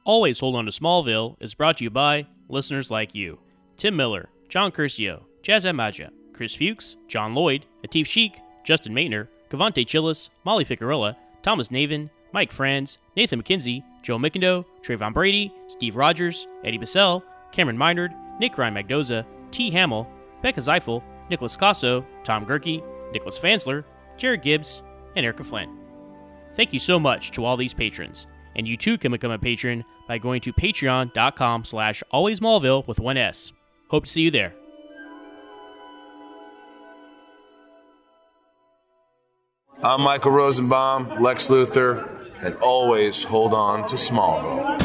Always Hold On to Smallville is brought to you by listeners like you. Tim Miller, John Curcio, Jazz Maja, Chris Fuchs, John Lloyd, Atif Sheik, Justin Maitner, Cavante Chillis, Molly Ficarella, Thomas Navin, Mike Franz, Nathan McKenzie, Joe Mickendo, Trayvon Brady, Steve Rogers, Eddie Bissell, Cameron Minard, Nick Ryan Magdoza, T. Hamill, Becca Zeifel, Nicholas Casso, Tom Gerke, Nicholas Fansler, Jared Gibbs, and Erica Flynn. Thank you so much to all these patrons, and you too can become a patron by going to patreon.com/alwaysmallville with one S. Hope to see you there. I'm Michael Rosenbaum, Lex Luthor, and always hold on to Smallville.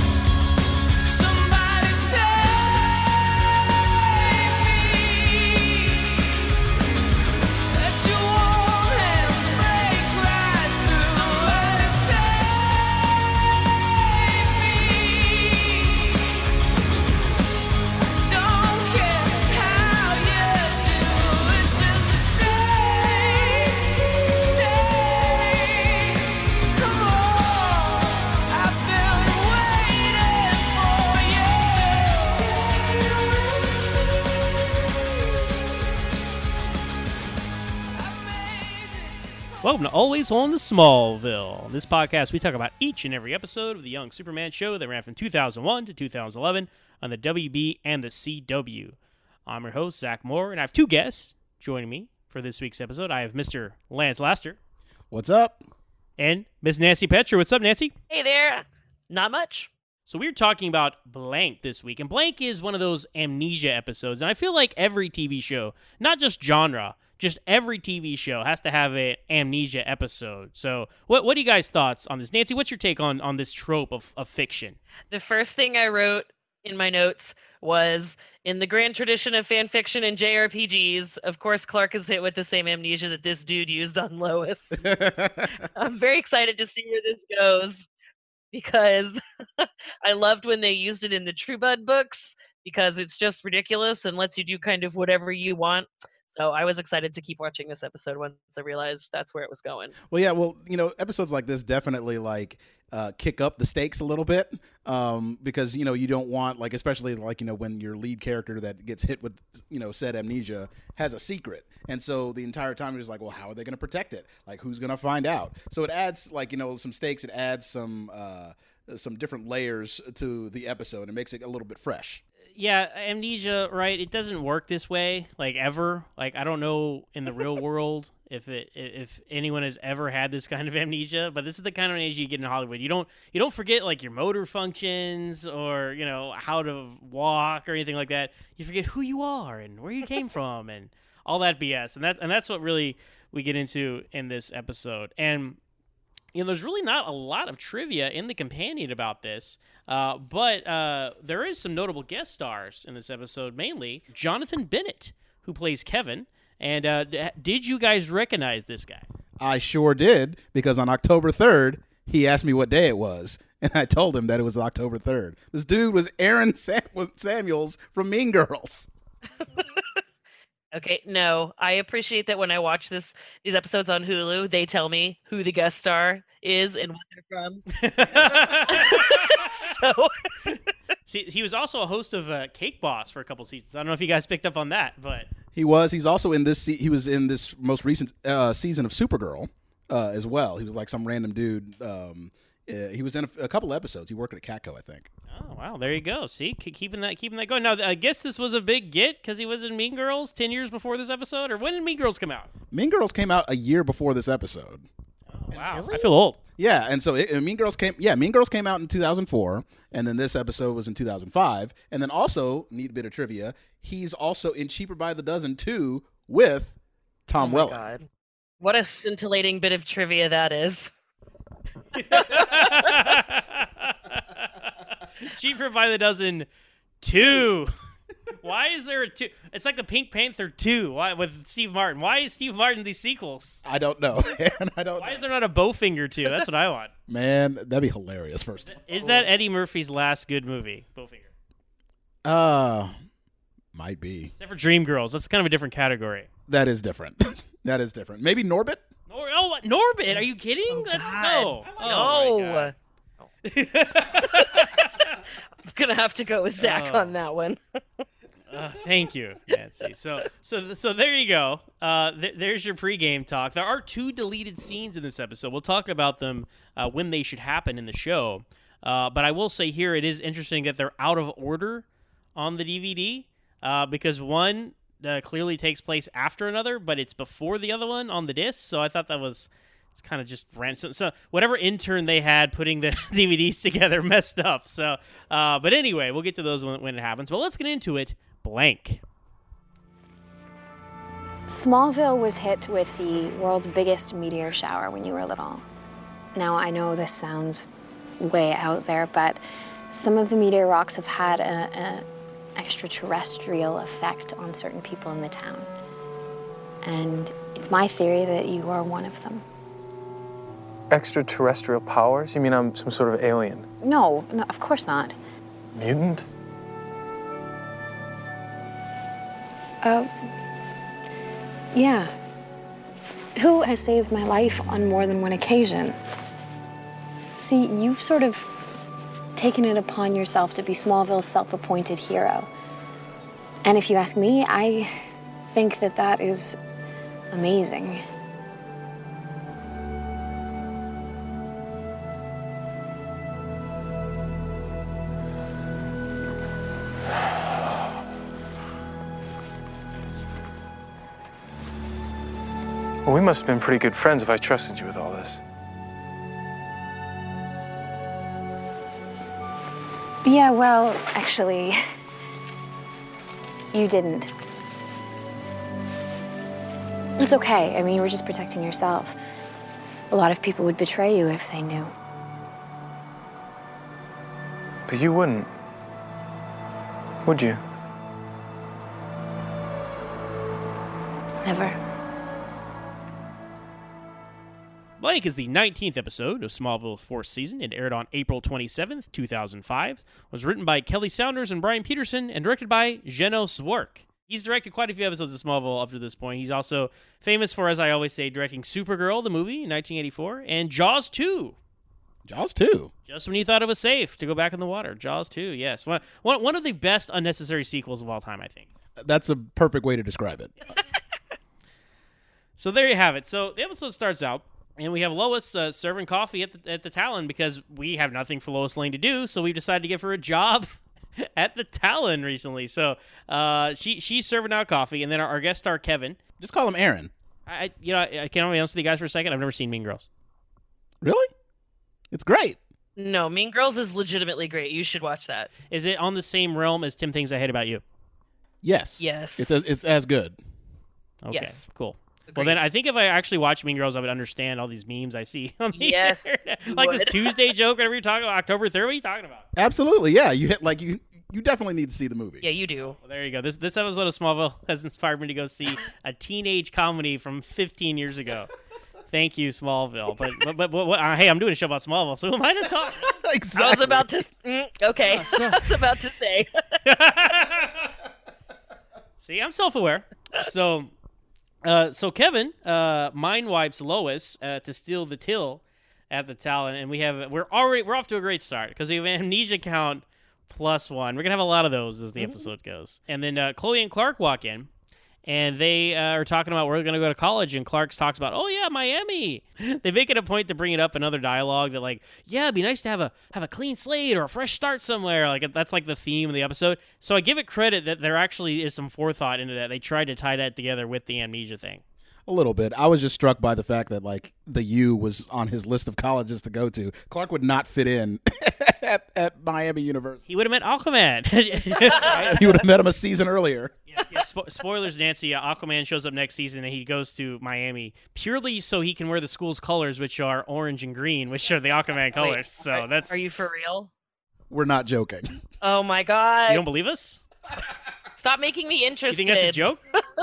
Welcome to Always On to Smallville. In this podcast, we talk about each and every episode of the Young Superman show that ran from 2001 to 2011 on the WB and the CW. I'm your host, Zach Moore, and I have two guests joining me for this week's episode. I have Mr. Lance Laster. What's up? And Miss Nancy Petra. What's up, Nancy? Hey there. Not much. So we were talking about Blank this week, and Blank is one of those amnesia episodes, and I feel like every TV show, not just genre, just every TV show has to have an amnesia episode. So what are you guys' thoughts on this? Nancy, what's your take on this trope of fiction? The first thing I wrote in my notes was, in the grand tradition of fan fiction and JRPGs, of course Clark is hit with the same amnesia that this dude used on Lois. I'm very excited to see where this goes, because I loved when they used it in the True Blood books, because it's just ridiculous and lets you do kind of whatever you want. So I was excited to keep watching this episode once I realized that's where it was going. Well, yeah, episodes like this definitely kick up the stakes a little bit, because, you don't want, especially when your lead character that gets hit with, said amnesia has a secret. And so the entire time you're just like, well, how are they going to protect it? Who's going to find out? So it adds some stakes. It adds some different layers to the episode. It makes it a little bit fresh. Yeah, amnesia, right? It doesn't work this way, ever. I don't know in the real world if anyone has ever had this kind of amnesia, but this is the kind of amnesia you get in Hollywood. You don't forget your motor functions or how to walk or anything like that. You forget who you are and where you came from and all that BS. And that's what really we get into in this episode. And there's really not a lot of trivia in the companion about this, but there is some notable guest stars in this episode, mainly Jonathan Bennett, who plays Kevin. And did you guys recognize this guy? I sure did, because on October 3rd, he asked me what day it was, and I told him that it was October 3rd. This dude was Aaron Samuels from Mean Girls. Okay, no, I appreciate that when I watch these episodes on Hulu, they tell me who the guest star is and what they're from. So, see, he was also a host of Cake Boss for a couple seasons. I don't know if you guys picked up on that, but he was. He's also in this. He was in this most recent season of Supergirl as well. He was some random dude. He was in a couple episodes. He worked at Catco, I think. Oh, wow. There you go. See, keeping that going. Now, I guess this was a big get because he was in Mean Girls 10 years before this episode. Or when did Mean Girls come out? Mean Girls came out a year before this episode. Oh, wow. Really? I feel old. Yeah, and so Mean Girls came out in 2004, and then this episode was in 2005. And then also, neat bit of trivia, he's also in Cheaper by the Dozen 2 with Tom Welling. God. What a scintillating bit of trivia that is. Cheaper by the Dozen 2. Why is there a 2? It's like the Pink Panther 2. Why with Steve Martin? Why is Steve Martin in these sequels? I don't know, man. Why is there not a Bowfinger 2? That's what I want. Man, that'd be hilarious. First, is that Eddie Murphy's last good movie, Bowfinger? Might be. Except for Dreamgirls. That's kind of a different category. That is different. That is different. Maybe Norbit? Oh, Norbit. Are you kidding? Oh, That's God. no. No. Oh, my God. gonna have to go with Zach Oh. on that one. Thank you, Nancy. So there you go. There's your pregame talk. There are 2 deleted scenes in this episode. We'll talk about them when they should happen in the show. But I will say here, it is interesting that they're out of order on the DVD because one clearly takes place after another, but it's before the other one on the disc. So I thought it's kind of just random. So whatever intern they had putting the DVDs together messed up. So, but anyway, we'll get to those when it happens. But let's get into it. Blank. Smallville was hit with the world's biggest meteor shower when you were little. Now, I know this sounds way out there, but some of the meteor rocks have had an extraterrestrial effect on certain people in the town. And it's my theory that you are one of them. Extraterrestrial powers? You mean I'm some sort of alien? No, of course not. Mutant? Yeah. Who has saved my life on more than one occasion? See, you've sort of taken it upon yourself to be Smallville's self-appointed hero. And if you ask me, I think that that is amazing. Well, we must have been pretty good friends if I trusted you with all this. Yeah, well, actually, you didn't. It's okay. I mean, you were just protecting yourself. A lot of people would betray you if they knew. But you wouldn't. Would you? Never. Blank is the 19th episode of Smallville's 4th season. It aired on April 27th, 2005. Was written by Kelly Saunders and Brian Peterson and directed by Jeno Swark. He's directed quite a few episodes of Smallville up to this point. He's also famous for, as I always say, directing Supergirl, the movie, in 1984, and Jaws 2. Jaws 2. Just when you thought it was safe to go back in the water. Jaws 2, yes. One of the best unnecessary sequels of all time, I think. That's a perfect way to describe it. So there you have it. So the episode starts out, and we have Lois serving coffee at the Talon because we have nothing for Lois Lane to do, so we've decided to give her a job at the Talon recently. So she's serving out coffee, and then our guest star, Kevin. Just call him Aaron. I can I be honest with you guys for a second? I've never seen Mean Girls. Really? It's great. No, Mean Girls is legitimately great. You should watch that. Is it on the same realm as 10 Things I Hate About You? Yes. Yes. It's as good. Okay, Yes. cool. Well, then I think if I actually watched Mean Girls, I would understand all these memes I see on the Yes, internet. you Like this would. Tuesday joke, whatever you're talking about, October 3rd. What are you talking about? Absolutely. Yeah. You definitely need to see the movie. Yeah, you do. Well, there you go. This episode of Smallville has inspired me to go see a teenage comedy from 15 years ago. Thank you, Smallville. But what, hey, I'm doing a show about Smallville, so who am I to talk? Exactly. I was about to. Okay. so- I was about to say. See, I'm self-aware. So Kevin mind wipes Lois to steal the till at the Talon, and we're off to a great start because we have an amnesia count +1. We're gonna have a lot of those as the episode goes. And then Chloe and Clark walk in, and they are talking about where they're gonna go to college. And Clark talks about, oh yeah, Miami. They make it a point to bring it up in other dialogue that like, yeah, it'd be nice to have a clean slate or a fresh start somewhere. Like that's like the theme of the episode. So I give it credit that there actually is some forethought into that. They tried to tie that together with the amnesia thing. A little bit. I was just struck by the fact that like the U was on his list of colleges to go to. Clark would not fit in at Miami University. He would have met Aquaman. He would have met him a season earlier. Yeah, spoilers, Nancy. Aquaman shows up next season, and he goes to Miami purely so he can wear the school's colors, which are orange and green, which are the Aquaman colors. Wait, So that's. Are you for real? We're not joking. Oh my god. You don't believe us? Stop making me You interested. think that's a joke?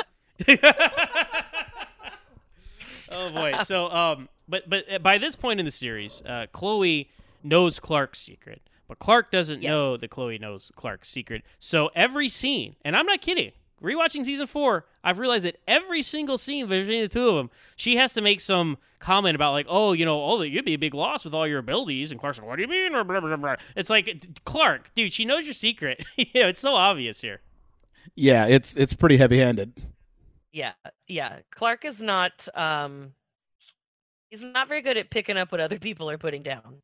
Oh boy. So but by this point in the series, Chloe knows Clark's secret, but Clark doesn't Yes. know that Chloe knows Clark's secret. So every scene, and I'm not kidding, rewatching season 4, I've realized that every single scene between the two of them, she has to make some comment about like, oh, you'd be a big loss with all your abilities. And Clark's like, what do you mean? Or blah, blah, blah. It's like, Clark, dude, she knows your secret. It's so obvious here. Yeah, it's pretty heavy-handed. Yeah. Clark is not he's not very good at picking up what other people are putting down.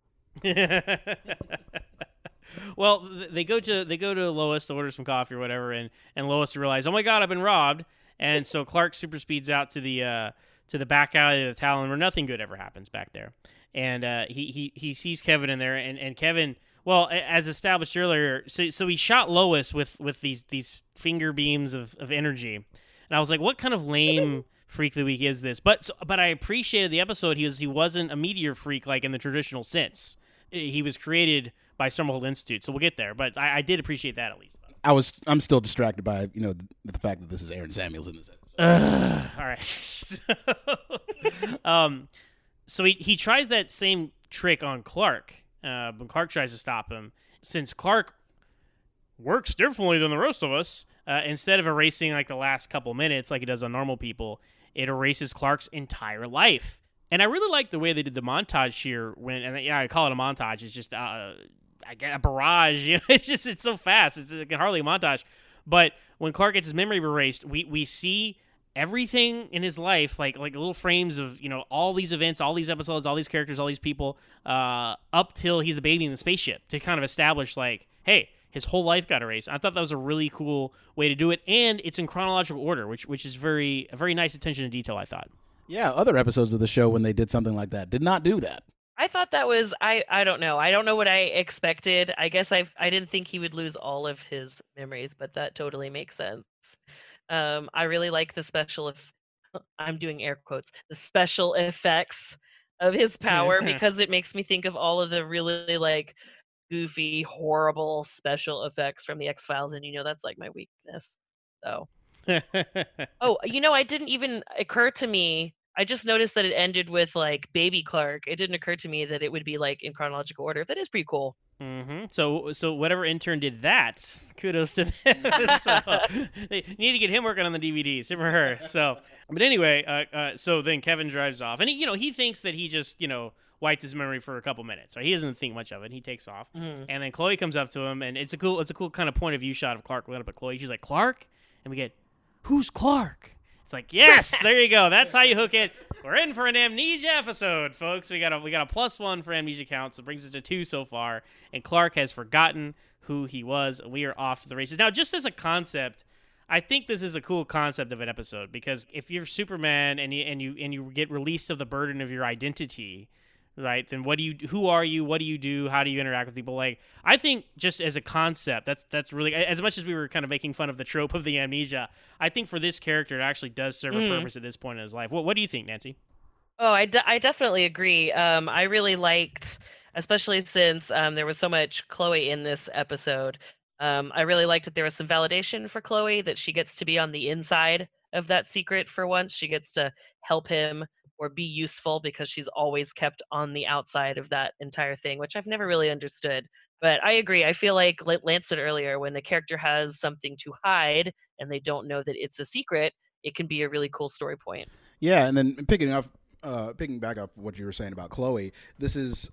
Well, they go to Lois to order some coffee or whatever, and Lois realizes, oh my God, I've been robbed, and so Clark super speeds out to the back alley of the Talon where nothing good ever happens back there, and he sees Kevin in there, and Kevin, well, as established earlier, so he shot Lois with these finger beams of energy, and I was like, what kind of lame Freak of the Week is this? But I appreciated the episode. He wasn't a meteor freak like in the traditional sense. He was created by Summerhold Institute, so we'll get there. But I did appreciate that at least. I'm still distracted by the fact that this is Aaron Samuels in this episode. All right. So he tries that same trick on Clark. When Clark tries to stop him, since Clark works differently than the rest of us, instead of erasing like the last couple minutes like he does on normal people, it erases Clark's entire life. And I really like the way they did the montage here. I call it a montage. It's just a barrage. It's so fast. It's hardly a montage. But when Clark gets his memory erased, we see everything in his life, like little frames of all these events, all these episodes, all these characters, all these people, up till he's the baby in the spaceship, to kind of establish like, hey, his whole life got erased. I thought that was a really cool way to do it, and it's in chronological order, which is a very nice attention to detail, I thought. Yeah, other episodes of the show, when they did something like that, did not do that. I thought that was I don't know. I don't know what I expected. I guess I didn't think he would lose all of his memories, but that totally makes sense. I really like the I'm doing air quotes, the special effects of his power because it makes me think of all of the really like goofy, horrible special effects from the X-Files, and that's like my weakness. So oh, it didn't even occur to me. I just noticed that it ended with like baby Clark. It didn't occur to me that it would be like in chronological order. That is pretty cool. Mm-hmm. So whatever intern did that, kudos to them. So they need to get him working on the DVDs for her. So, but anyway, so then Kevin drives off, and he thinks that he just wiped his memory for a couple minutes. Right? He doesn't think much of it. He takes off, and then Chloe comes up to him, and it's a cool kind of point of view shot of Clark looking up at Chloe. She's like, Clark, and we get, who's Clark? It's like, yes, there you go. That's how you hook it. We're in for an amnesia episode, folks. We got a +1 for amnesia counts. It brings us to 2 so far. And Clark has forgotten who he was. We are off to the races. Now, just as a concept, I think this is a cool concept of an episode, because if you're Superman and you get released of the burden of your identity, right, then who are you, what do you do, how do you interact with people? Like, I think just as a concept, that's really, as much as we were kind of making fun of the trope of the amnesia, I think for this character it actually does serve a purpose at this point in his life. What do you think, Nancy? Oh, I definitely agree. I really liked, especially since there was so much Chloe in this episode, I really liked that there was some validation for Chloe, that she gets to be on the inside of that secret for once. She gets to help him or be useful, because she's always kept on the outside of that entire thing, which I've never really understood. But I agree. I feel like Lance said earlier, when the character has something to hide and they don't know that it's a secret, it can be a really cool story point. Yeah, and then picking back up what you were saying about Chloe, this is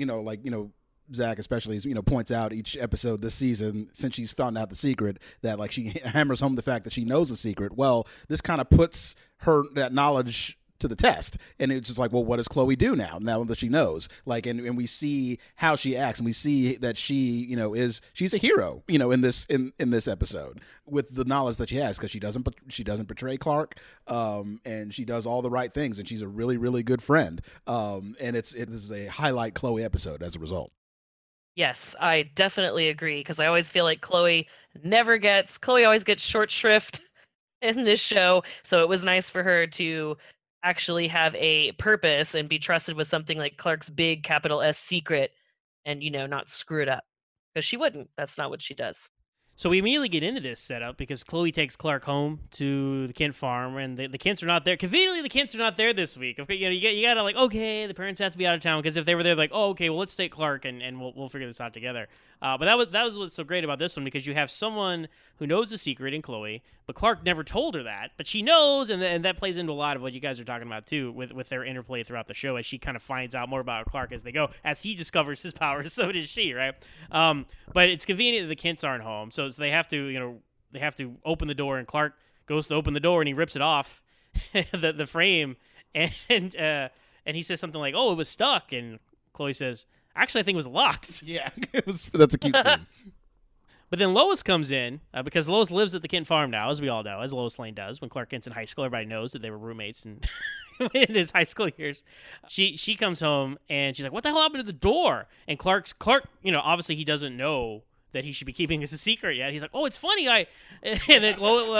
Zach especially points out each episode this season, since she's found out the secret, that like she hammers home the fact that she knows the secret. Well, this kind of puts her, that knowledge, to the test, and it's just like, well, what does Chloe do now that she knows? Like, and we see how she acts, and we see that she she's a hero in this episode with the knowledge that she has, because she doesn't betray Clark, and she does all the right things, and she's a really, really good friend, and it is a highlight Chloe episode as a result. Yes, I definitely agree, because I always feel like Chloe always gets short shrift in this show, so it was nice for her to actually have a purpose and be trusted with something like Clark's big capital S secret, and not screw it up, because she wouldn't. That's not what she does. So we immediately get into this setup because Chloe takes Clark home to the Kent farm, and the Kents are not there. Conveniently, the Kents are not there this week. Okay, you gotta like, okay, the parents have to be out of town, because if they were there, like, oh, okay, well, let's take Clark and we'll figure this out together. But that was what's so great about this one, because you have someone who knows the secret in Chloe, but Clark never told her that, but she knows, and that plays into a lot of what you guys are talking about too, with their interplay throughout the show, as she kind of finds out more about Clark as they go, as he discovers his powers. So does she, right? But it's convenient that the Kents aren't home, so they have to, they have to open the door, and Clark goes to open the door and he rips it off, the frame, and he says something like, "Oh, it was stuck," and Chloe says, "Actually, I think it was locked." Yeah, that's a cute scene. But then Lois comes in, because Lois lives at the Kent farm now, as we all know, as Lois Lane does. When Clark Kent's in high school, everybody knows that they were roommates and in his high school years. She comes home and she's like, "What the hell happened to the door?" And Clark, obviously he doesn't know that he should be keeping this a secret yet. He's like, "Oh, it's funny, and then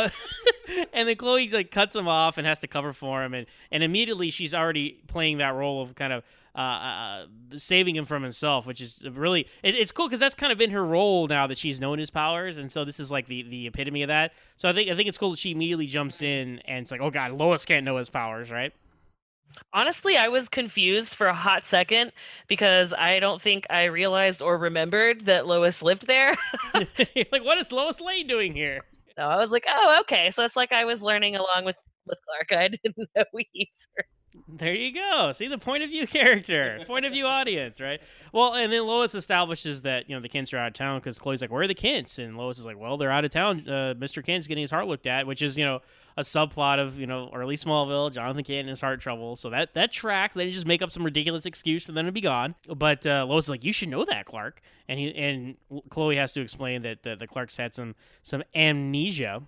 Chloe like cuts him off and has to cover for him, and immediately she's already playing that role of kind of saving him from himself, which is really it's cool, because that's kind of been her role now that she's known his powers, and so this is like the epitome of that. So I think it's cool that she immediately jumps in, and it's like, oh god, Lois can't know his powers, right? Honestly, I was confused for a hot second, because I don't think I realized or remembered that Lois lived there. Like, what is Lois Lane doing here? So I was like, oh, okay. So it's like I was learning along with Clark. I didn't know either. There you go. See, the point of view character, point of view audience, right? Well, and then Lois establishes that, the Kents are out of town, because Chloe's like, "Where are the Kents?" And Lois is like, "Well, they're out of town. Mr. Kent's getting his heart looked at," which is, a subplot of, early Smallville, Jonathan Kent and his heart trouble. So that tracks. They didn't just make up some ridiculous excuse for them to be gone. But Lois is like, "You should know that, Clark." And Chloe has to explain that the Clark's had some amnesia.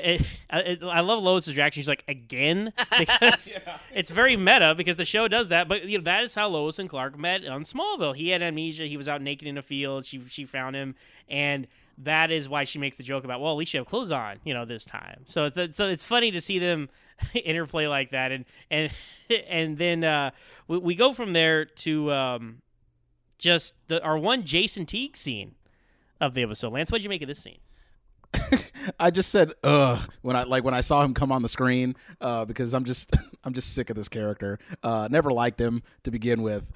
I love Lois's reaction. She's like, "Again?" Because it's very meta, because the show does that. But that is how Lois and Clark met on Smallville. He had amnesia. He was out naked in a field. She found him, and that is why she makes the joke about, well, at least you have clothes on, this time. So it's funny to see them interplay like that, and then we go from there to just our one Jason Teague scene of the episode. Lance, what'd you make of this scene? I just said ugh when I saw him come on the screen, because I'm just sick of this character. Never liked him to begin with,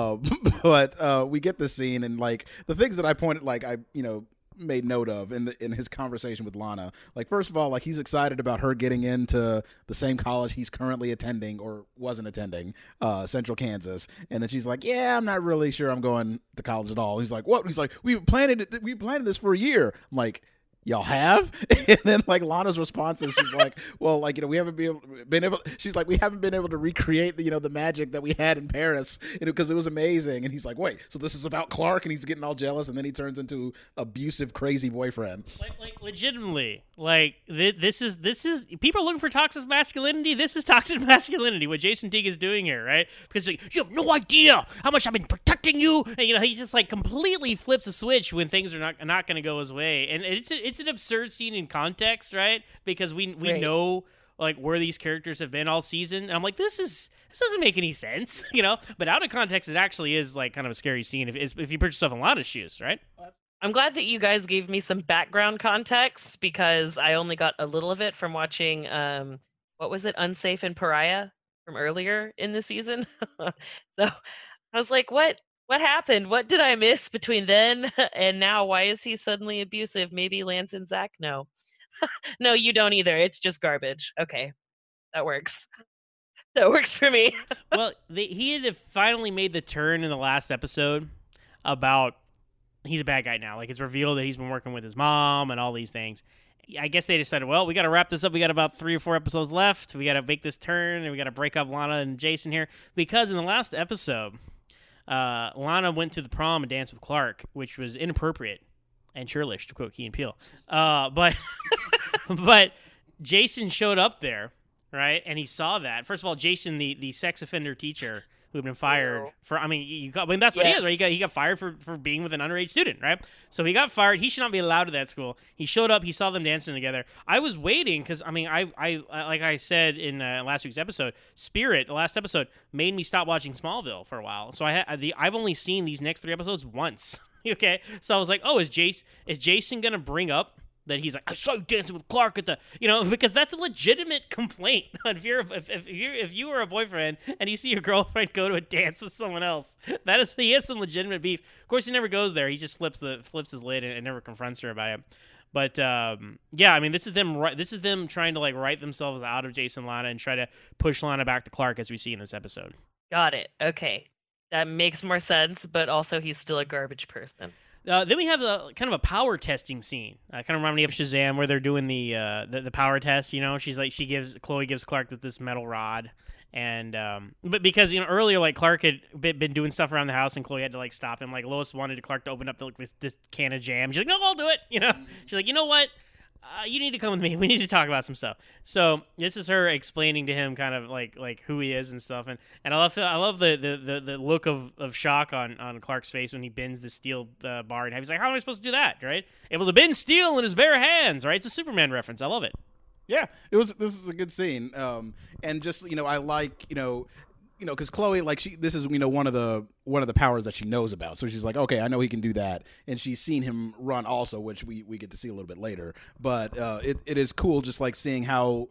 but we get this scene, and like the things that I pointed, like I made note of in his conversation with Lana. Like, first of all, like, he's excited about her getting into the same college he's currently attending, or wasn't attending, Central Kansas. And then she's like, "Yeah, I'm not really sure I'm going to college at all." He's like, "What?" He's like, we planned this for a year." I'm like, "Y'all have?" And then like Lana's response is, she's like, "Well, like, we haven't been able. She's like, "We haven't been able to recreate the the magic that we had in Paris, because it was amazing." And he's like, "Wait, so this is about Clark?" And he's getting all jealous, and then he turns into abusive, crazy boyfriend. Like legitimately, like this is people are looking for toxic masculinity. This is toxic masculinity. What Jason Teague is doing here, right? Because like, you have no idea how much I've been protecting you, and he just like completely flips a switch when things are not going to go his way, and it's an absurd scene in context, right? Because we know like where these characters have been all season. And I'm like, this doesn't make any sense, But out of context, it actually is like kind of a scary scene if you put yourself in Lana's shoes, right? I'm glad that you guys gave me some background context, because I only got a little of it from watching what was it, Unsafe and Pariah from earlier in the season. So I was like, what happened? What did I miss between then and now? Why is he suddenly abusive? Maybe Lance and Zach know. No, you don't either. It's just garbage. Okay, that works. That works for me. Well, he had finally made the turn in the last episode about he's a bad guy now. Like, it's revealed that he's been working with his mom and all these things. I guess they decided, well, we got to wrap this up. We got about 3 or 4 episodes left. We got to make this turn, and we got to break up Lana and Jason here. Because in the last episode, Lana went to the prom and danced with Clark, which was inappropriate and churlish, to quote Key and Peele. But Jason showed up there, right? And he saw that. First of all, Jason, the sex offender teacher who had been fired for, that's what he is, right? He got fired for being with an underage student, right? So he got fired. He should not be allowed to that school. He showed up. He saw them dancing together. I was waiting because, I like I said in last week's episode, Spirit, the last episode, made me stop watching Smallville for a while. So I've only seen these next 3 episodes once. Okay, so I was like, oh, is Jason gonna bring up that he's like, I saw you dancing with Clark at the, because that's a legitimate complaint. If you were a boyfriend and you see your girlfriend go to a dance with someone else, he has some legitimate beef. Of course, he never goes there. He just flips his lid and never confronts her about it. But yeah, I mean, this is them trying to like write themselves out of Jason Lana and try to push Lana back to Clark, as we see in this episode. Got it. Okay, that makes more sense. But also, he's still a garbage person. Then we have a kind of a power testing scene. Kind of remind me of Shazam, where they're doing the power test. Chloe gives Clark this metal rod, and but because earlier like Clark had been doing stuff around the house, and Chloe had to like stop him. Like Lois wanted Clark to open up this can of jam. She's like, no, I'll do it. She's like, you know what? You need to come with me. We need to talk about some stuff. So this is her explaining to him kind of like who he is and stuff. And I love the look of shock on Clark's face when he bends the steel bar, and he's like, how am I supposed to do that? Right? Able to bend steel in his bare hands. Right? It's a Superman reference. I love it. Yeah, this is a good scene. And just I like because Chloe, like this is one of the powers that she knows about. So she's like, okay, I know he can do that, and she's seen him run also, which we get to see a little bit later. But it is cool, just like seeing how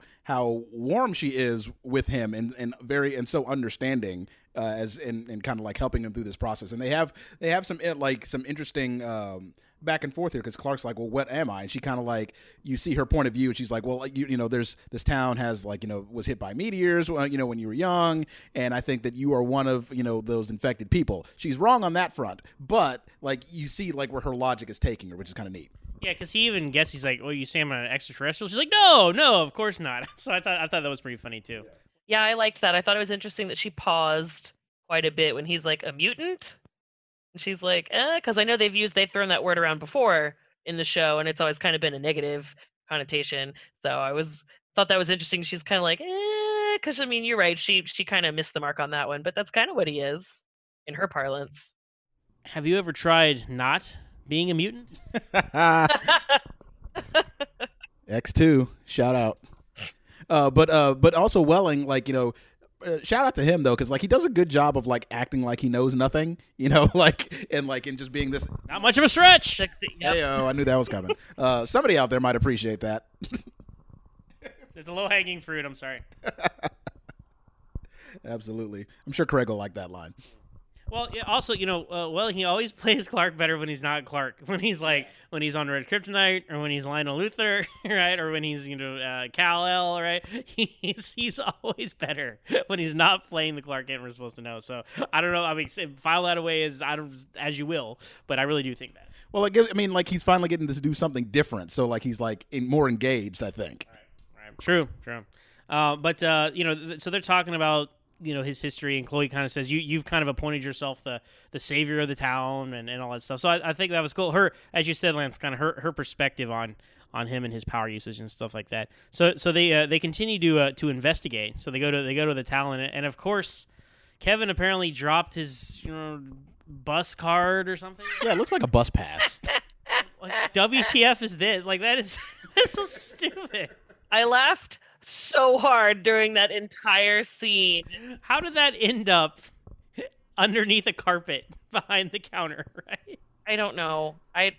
warm she is with him, and so understanding and kind of like helping him through this process. And they have some interesting back and forth here, because Clark's like, well, what am I? And she kind of like, you see her point of view, and she's like, well, there's this town has like, was hit by meteors, when you were young, and I think that you are one of, those infected people. She's wrong on that front, but like you see like where her logic is taking her, which is kind of neat. Yeah, because he even guesses, he's like, oh, you say I'm an extraterrestrial? She's like, no, of course not. So I thought that was pretty funny too. Yeah, I liked that. I thought it was interesting that she paused quite a bit when he's like, a mutant? And she's like, because I know they've thrown that word around before in the show, and it's always kind of been a negative connotation. So thought that was interesting. She's kind of like, because I mean, you're right. She kind of missed the mark on that one, but that's kind of what he is in her parlance. Have you ever tried not being a mutant? X2, shout out. But also Welling, like shout out to him though, because like he does a good job of like acting like he knows nothing, and just being this not much of a stretch. Yep. Hey-o, I knew that was coming. Somebody out there might appreciate that. There's a low-hanging fruit. I'm sorry. Absolutely, I'm sure Craig will like that line. Well, yeah, also, he always plays Clark better when he's not Clark. When he's on Red Kryptonite, or when he's Lionel Luthor, right? Or when he's, Kal-El, right? He's always better when he's not playing the Clark Kent we're supposed to know. So, I don't know. I mean, file that away as you will, but I really do think that. Well, he's finally getting to do something different. So, like, he's, like, more engaged, I think. All right. True. But so they're talking about, his history, and Chloe kind of says, you've kind of appointed yourself the savior of the town and all that stuff. So I think that was cool. Her, as you said, Lance, kind of her perspective on him and his power usage and stuff like that. So they continue to investigate. So they go to the town, and of course, Kevin apparently dropped his bus card or something. Yeah, it looks like a bus pass. Like, WTF is this? Like that's so stupid. I laughed so hard during that entire scene. How did that end up underneath a carpet behind the counter, right? I don't know. I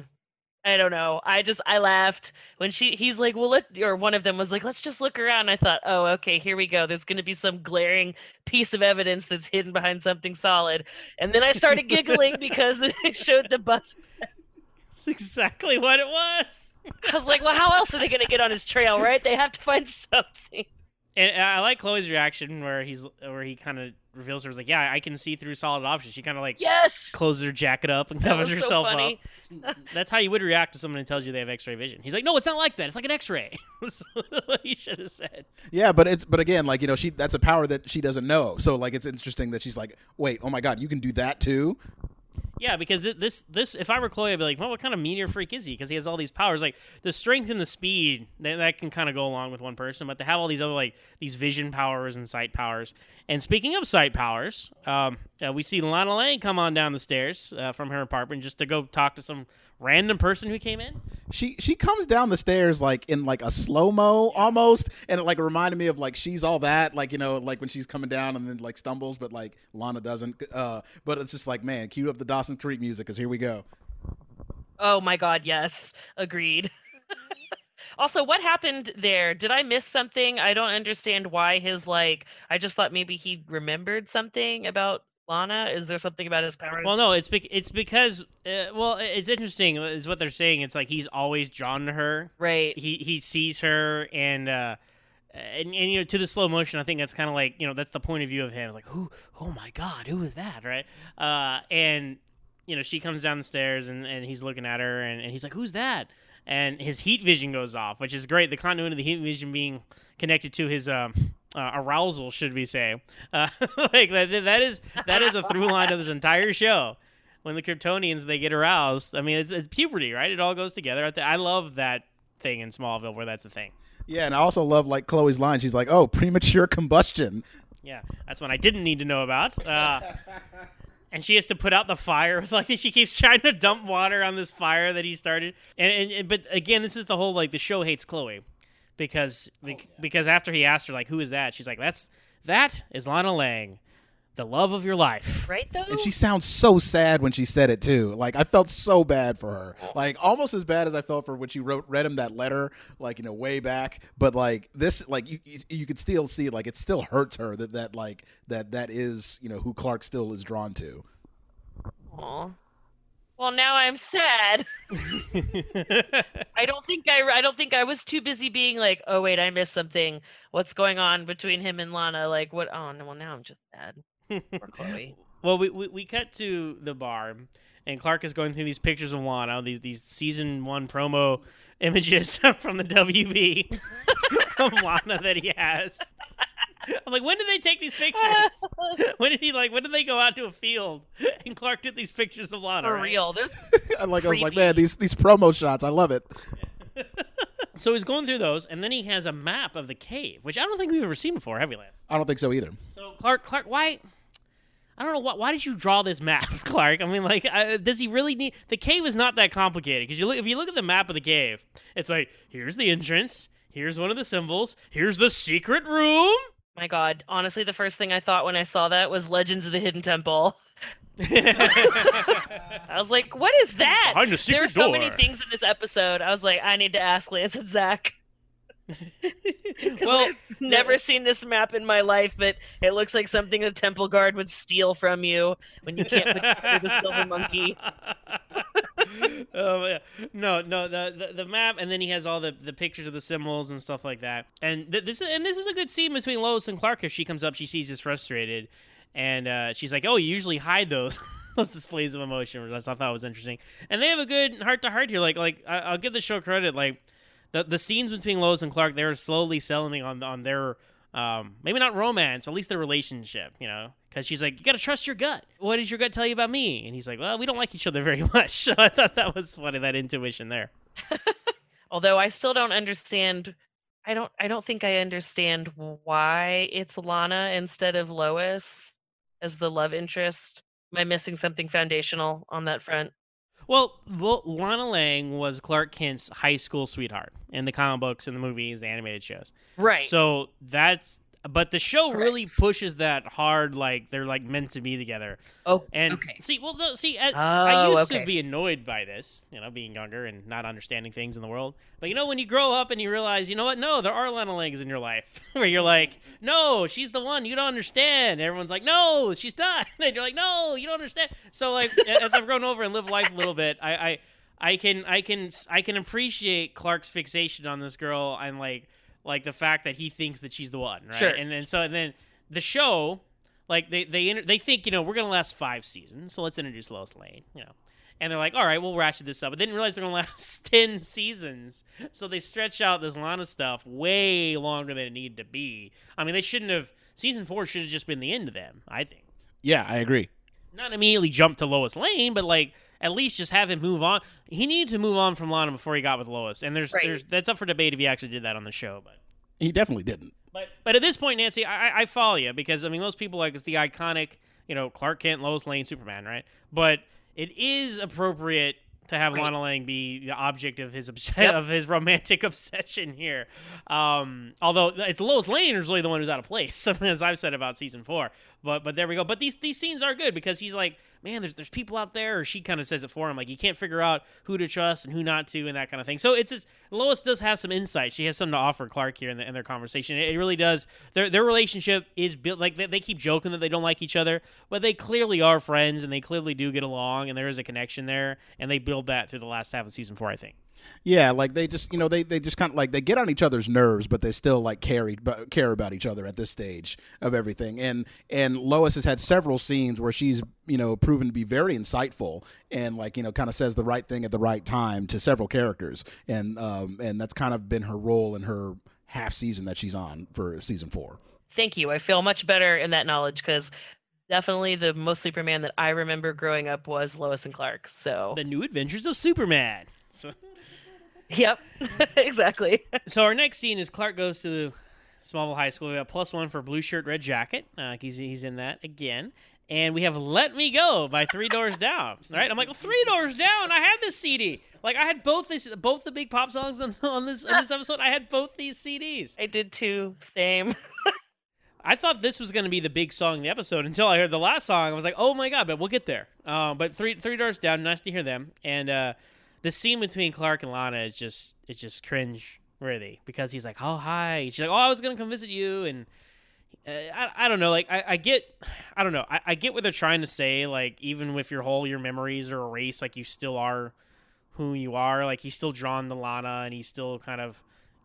don't know. I laughed when he's like, well, or one of them was like, let's just look around. I thought, oh, okay, here we go. There's going to be some glaring piece of evidence that's hidden behind something solid. And then I started giggling because it showed the bus. That's exactly what it was. I was like, well, how else are they going to get on his trail, right? They have to find something. And I like Chloe's reaction where he kind of reveals her, like, yeah, I can see through solid objects. She kind of like closes her jacket up and covers herself up. That's how you would react to someone who tells you they have X-ray vision. He's like, no, it's not like that. It's like an X-ray. That's what he should have said. Yeah, but again, like, that's a power that she doesn't know. So like, it's interesting that she's like, wait, oh my God, you can do that too? Yeah, because this if I were Chloe, I'd be like, well, what kind of meteor freak is he? Because he has all these powers. Like, the strength and the speed, that can kind of go along with one person. But to have all these other, like, these vision powers and sight powers. And speaking of sight powers, we see Lana Lang come on down the stairs from her apartment just to go talk to some random person who came in. She comes down the stairs like in like a slow-mo almost, and it like reminded me of like She's All That, like, like when she's coming down and then like stumbles, but like Lana doesn't. But it's just like, man, cue up the Dawson's Creek music, because here we go. Oh my God, yes, agreed. Also, what happened there? Did I miss something? I don't understand why I just thought maybe he remembered something about Lana. Is there something about his powers? Well, no, it's because it's interesting is what they're saying. It's like he's always drawn to her. Right. He sees her and to the slow motion, I think that's kind of like, that's the point of view of him. Like, who? Oh my God, who is that? Right? And she comes down the stairs and he's looking at her and he's like, who's that? And his heat vision goes off, which is great. The continuity of the heat vision being connected to his arousal, should we say? Like that is a through line of this entire show. When the Kryptonians they get aroused, I mean it's puberty, right? It all goes together. I love that thing in Smallville where that's a thing. Yeah, and I also love like Chloe's line. She's like, "Oh, premature combustion." Yeah, that's one I didn't need to know about. And she has to put out the fire. Like she keeps trying to dump water on this fire that he started. But again, this is the whole like the show hates Chloe because after he asked her like who is that, she's like that is Lana Lang, the love of your life. Right though. And she sounds so sad when she said it too. Like I felt so bad for her. Like almost as bad as I felt for when she read him that letter, like way back. But like this, like you could still see like it still hurts her that is who Clark still is drawn to. Aw. Well, now I'm sad. I don't think I was too busy being like, oh wait, I missed something. What's going on between him and Lana? Like what? Oh no, well now I'm just sad. Poor Chloe. Well, we cut to the bar, and Clark is going through these pictures of Lana, these season 1 promo images from the WB of Lana that he has. I'm like, when did they take these pictures? When did they go out to a field and Clark took these pictures of Lana? For right? real. I was like, man, these promo shots, I love it. So he's going through those, and then he has a map of the cave, which I don't think we've ever seen before, have we, Lance? I don't think so either. So Clark, why? I don't know why did you draw this map, Clark? I mean, like, does he really need? The cave is not that complicated because if you look at the map of the cave, it's like here's the entrance, here's one of the symbols, here's the secret room. My God, honestly, the first thing I thought when I saw that was Legends of the Hidden Temple. I was like, what is that? Behind the secret there were so door. many things in this episode. I was like, I need to ask Lance and Zach. Well, I've never seen this map in my life, but it looks like something a temple guard would steal from you when you can't put the silver monkey. Oh yeah. No, the map, and then he has all the pictures of the symbols and stuff like that. And this is a good scene between Lois and Clark. If she comes up, she sees he's frustrated, and she's like, "Oh, you usually hide those." Those displays of emotion, which I thought was interesting. And they have a good heart-to-heart here. Like I'll give the show credit. Like the scenes between Lois and Clark, they're slowly selling on their maybe not romance, or at least their relationship. Because she's like, you got to trust your gut. What does your gut tell you about me? And he's like, well, we don't like each other very much. So I thought that was funny, that intuition there. Although I still don't understand. I don't think I understand why it's Lana instead of Lois as the love interest. Am I missing something foundational on that front? Well, Lana Lang was Clark Kent's high school sweetheart in the comic books, in the movies, the animated shows. Right. So but the show Correct. really pushes that hard, like they're like meant to be together. Oh, And okay. I used okay. to be annoyed by this, being younger and not understanding things in the world. But when you grow up and you realize, you know what? No, there are Lana Langs in your life where you're like, no, she's the one. You don't understand. Everyone's like, no, she's not. And you're like, no, you don't understand. So like, as I've grown over and lived life a little bit, I can appreciate Clark's fixation on this girl and like the fact that he thinks that she's the one, right? Sure. And so then the show, like they think, we're gonna last 5 seasons, so let's introduce Lois Lane, and they're like, all right, we'll ratchet this up, but they didn't realize they're gonna last 10 seasons, so they stretch out this Lana stuff way longer than it needed to be. I mean, season 4 should have just been the end of them, I think. Yeah, I agree. Not immediately jump to Lois Lane, but like at least just have him move on. He needed to move on from Lana before he got with Lois, and there's that's up for debate if he actually did that on the show, but He definitely didn't. But at this point, Nancy, I follow you because most people like it's the iconic, Clark Kent, Lois Lane, Superman, right? But it is appropriate to have Lana Lang be the object of his of his romantic obsession here. Although it's Lois Lane who's really the one who's out of place, as I've said about season 4. But there we go. But these scenes are good because he's like man, there's people out there, or she kind of says it for him, like you can't figure out who to trust and who not to, and that kind of thing. So it's just, Lois does have some insight. She has something to offer Clark here in their conversation. It really does. Their relationship is built, like they keep joking that they don't like each other, but they clearly are friends, and they clearly do get along, and there is a connection there, and they build that through the last half of season 4, I think. Yeah, like they just, they just kind of like they get on each other's nerves, but they still like care about each other at this stage of everything. And Lois has had several scenes where she's, proven to be very insightful and like, kind of says the right thing at the right time to several characters. And that's kind of been her role in her half season that she's on for season 4. Thank you. I feel much better in that knowledge, because definitely the most Superman that I remember growing up was Lois and Clark. So The New Adventures of Superman. So. Yep, exactly. So our next scene is Clark goes to Smallville High School. We got +1 for Blue Shirt, Red Jacket. He's in that again. And we have Let Me Go by Three Doors Down. All right, I'm like, well, Three Doors Down. I had this CD. Like, I had both the big pop songs on this episode. I had both these CDs. I did too. Same. I thought this was going to be the big song in the episode until I heard the last song. I was like, oh my god, but we'll get there. But Three Doors Down, nice to hear them. And the scene between Clark and Lana is just cringe worthy, because he's like, oh hi, she's like, oh, I was gonna come visit you, and I don't know, like I get what they're trying to say, like even with your memories are erased, like you still are who you are, like he's still drawn to Lana, and he's still kind of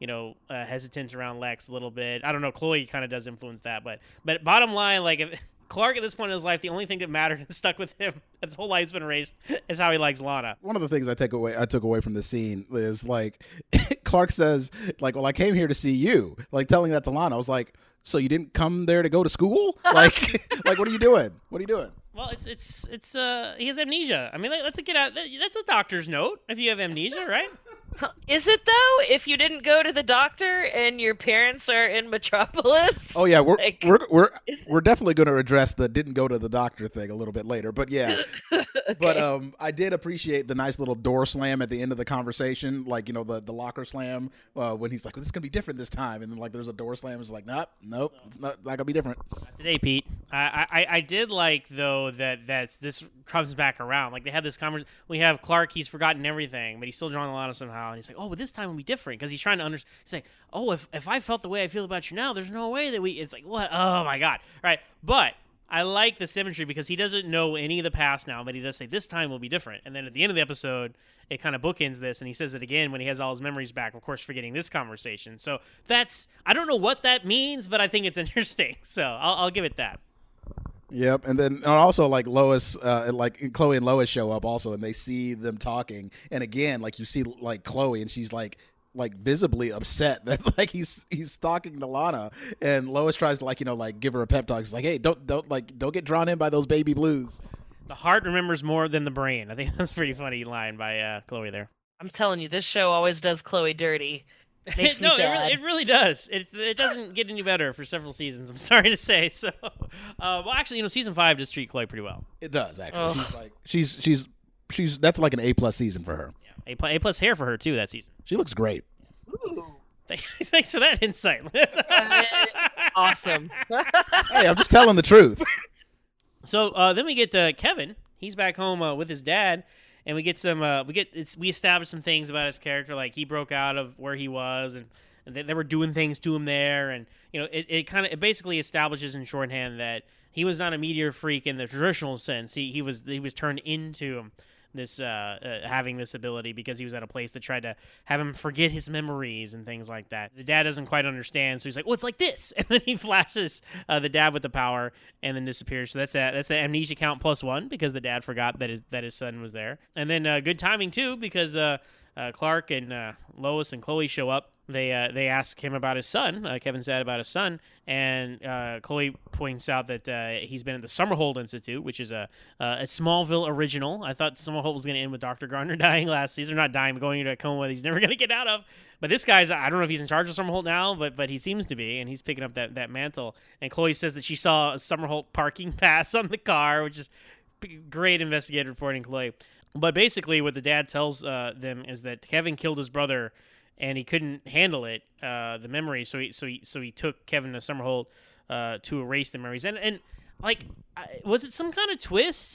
hesitant around Lex a little bit. I don't know, Chloe kind of does influence that, but bottom line, like if Clark at this point in his life, the only thing that mattered and stuck with him, his whole life's been erased, is how he likes Lana. One of the things I took away from this scene is like Clark says, like, well, I came here to see you, like telling that to Lana. I was like, so you didn't come there to go to school? Like, like what are you doing? What are you doing? Well, it's he has amnesia. I mean, that's a doctor's note if you have amnesia, right? Is it though? If you didn't go to the doctor and your parents are in Metropolis? Oh yeah, we're definitely going to address the didn't go to the doctor thing a little bit later. But yeah, Okay. but I did appreciate the nice little door slam at the end of the conversation, like the locker slam when he's like, well, "This is gonna be different this time," and then like there's a door slam. It's like, nope, it's not gonna be different. Not today, Pete. I did like though that this comes back around. Like they had this conversation. We have Clark. He's forgotten everything, but he's still drawing a lot of somehow. And he's like, oh, but this time will be different, because he's trying to understand. He's like, oh, if I felt the way I feel about you now, there's no way that we. It's like, what? Oh my god, right? But I like the symmetry, because he doesn't know any of the past now, but he does say this time will be different. And then at the end of the episode, it kind of bookends this, and he says it again when he has all his memories back. Of course, forgetting this conversation. So I don't know what that means, but I think it's interesting. So I'll give it that. Yep, and then also like Lois, like Chloe and Lois show up also, and they see them talking, and again, like you see like Chloe, and she's like visibly upset that like he's talking to Lana, and Lois tries to like give her a pep talk. It's like, hey, don't get drawn in by those baby blues. The heart remembers more than the brain. I think that's a pretty funny line by Chloe there. I'm telling you, this show always does Chloe dirty. Makes me No, sad. it really does. It doesn't get any better for several seasons, I'm sorry to say. So, well, actually, season 5 does treat Chloe pretty well. It does actually. Oh. She's like she's that's like an A+ season for her. Yeah, A+ hair for her too that season. She looks great. Ooh, Thanks for that insight. awesome. Hey, I'm just telling the truth. So then we get Kevin. He's back home with his dad, and we get we establish some things about his character, like he broke out of where he was, and they were doing things to him there, and it basically establishes in shorthand that he was not a meteor freak in the traditional sense. He was turned into this having this ability because he was at a place that tried to have him forget his memories and things like that. The dad doesn't quite understand, so he's like, well, it's like this, and then he flashes the dad with the power and then disappears. So that's the amnesia count +1, because the dad forgot that his son was there. And then good timing too, because Clark and Lois and Chloe show up. They ask him about his son. Kevin's dad about his son, and Chloe points out that he's been at the Summerhold Institute, which is a Smallville original. I thought Summerhold was going to end with Dr. Gardner dying last season, not dying, but going into a coma that he's never going to get out of. But this guy's, I don't know if he's in charge of Summerhold now, but he seems to be, and he's picking up that mantle. And Chloe says that she saw a Summerhold parking pass on the car, which is great investigative reporting, Chloe. But basically, what the dad tells them is that Kevin killed his brother, and he couldn't handle it, the memory. So he took Kevin to Summerhold to erase the memories. And like, was it some kind of twist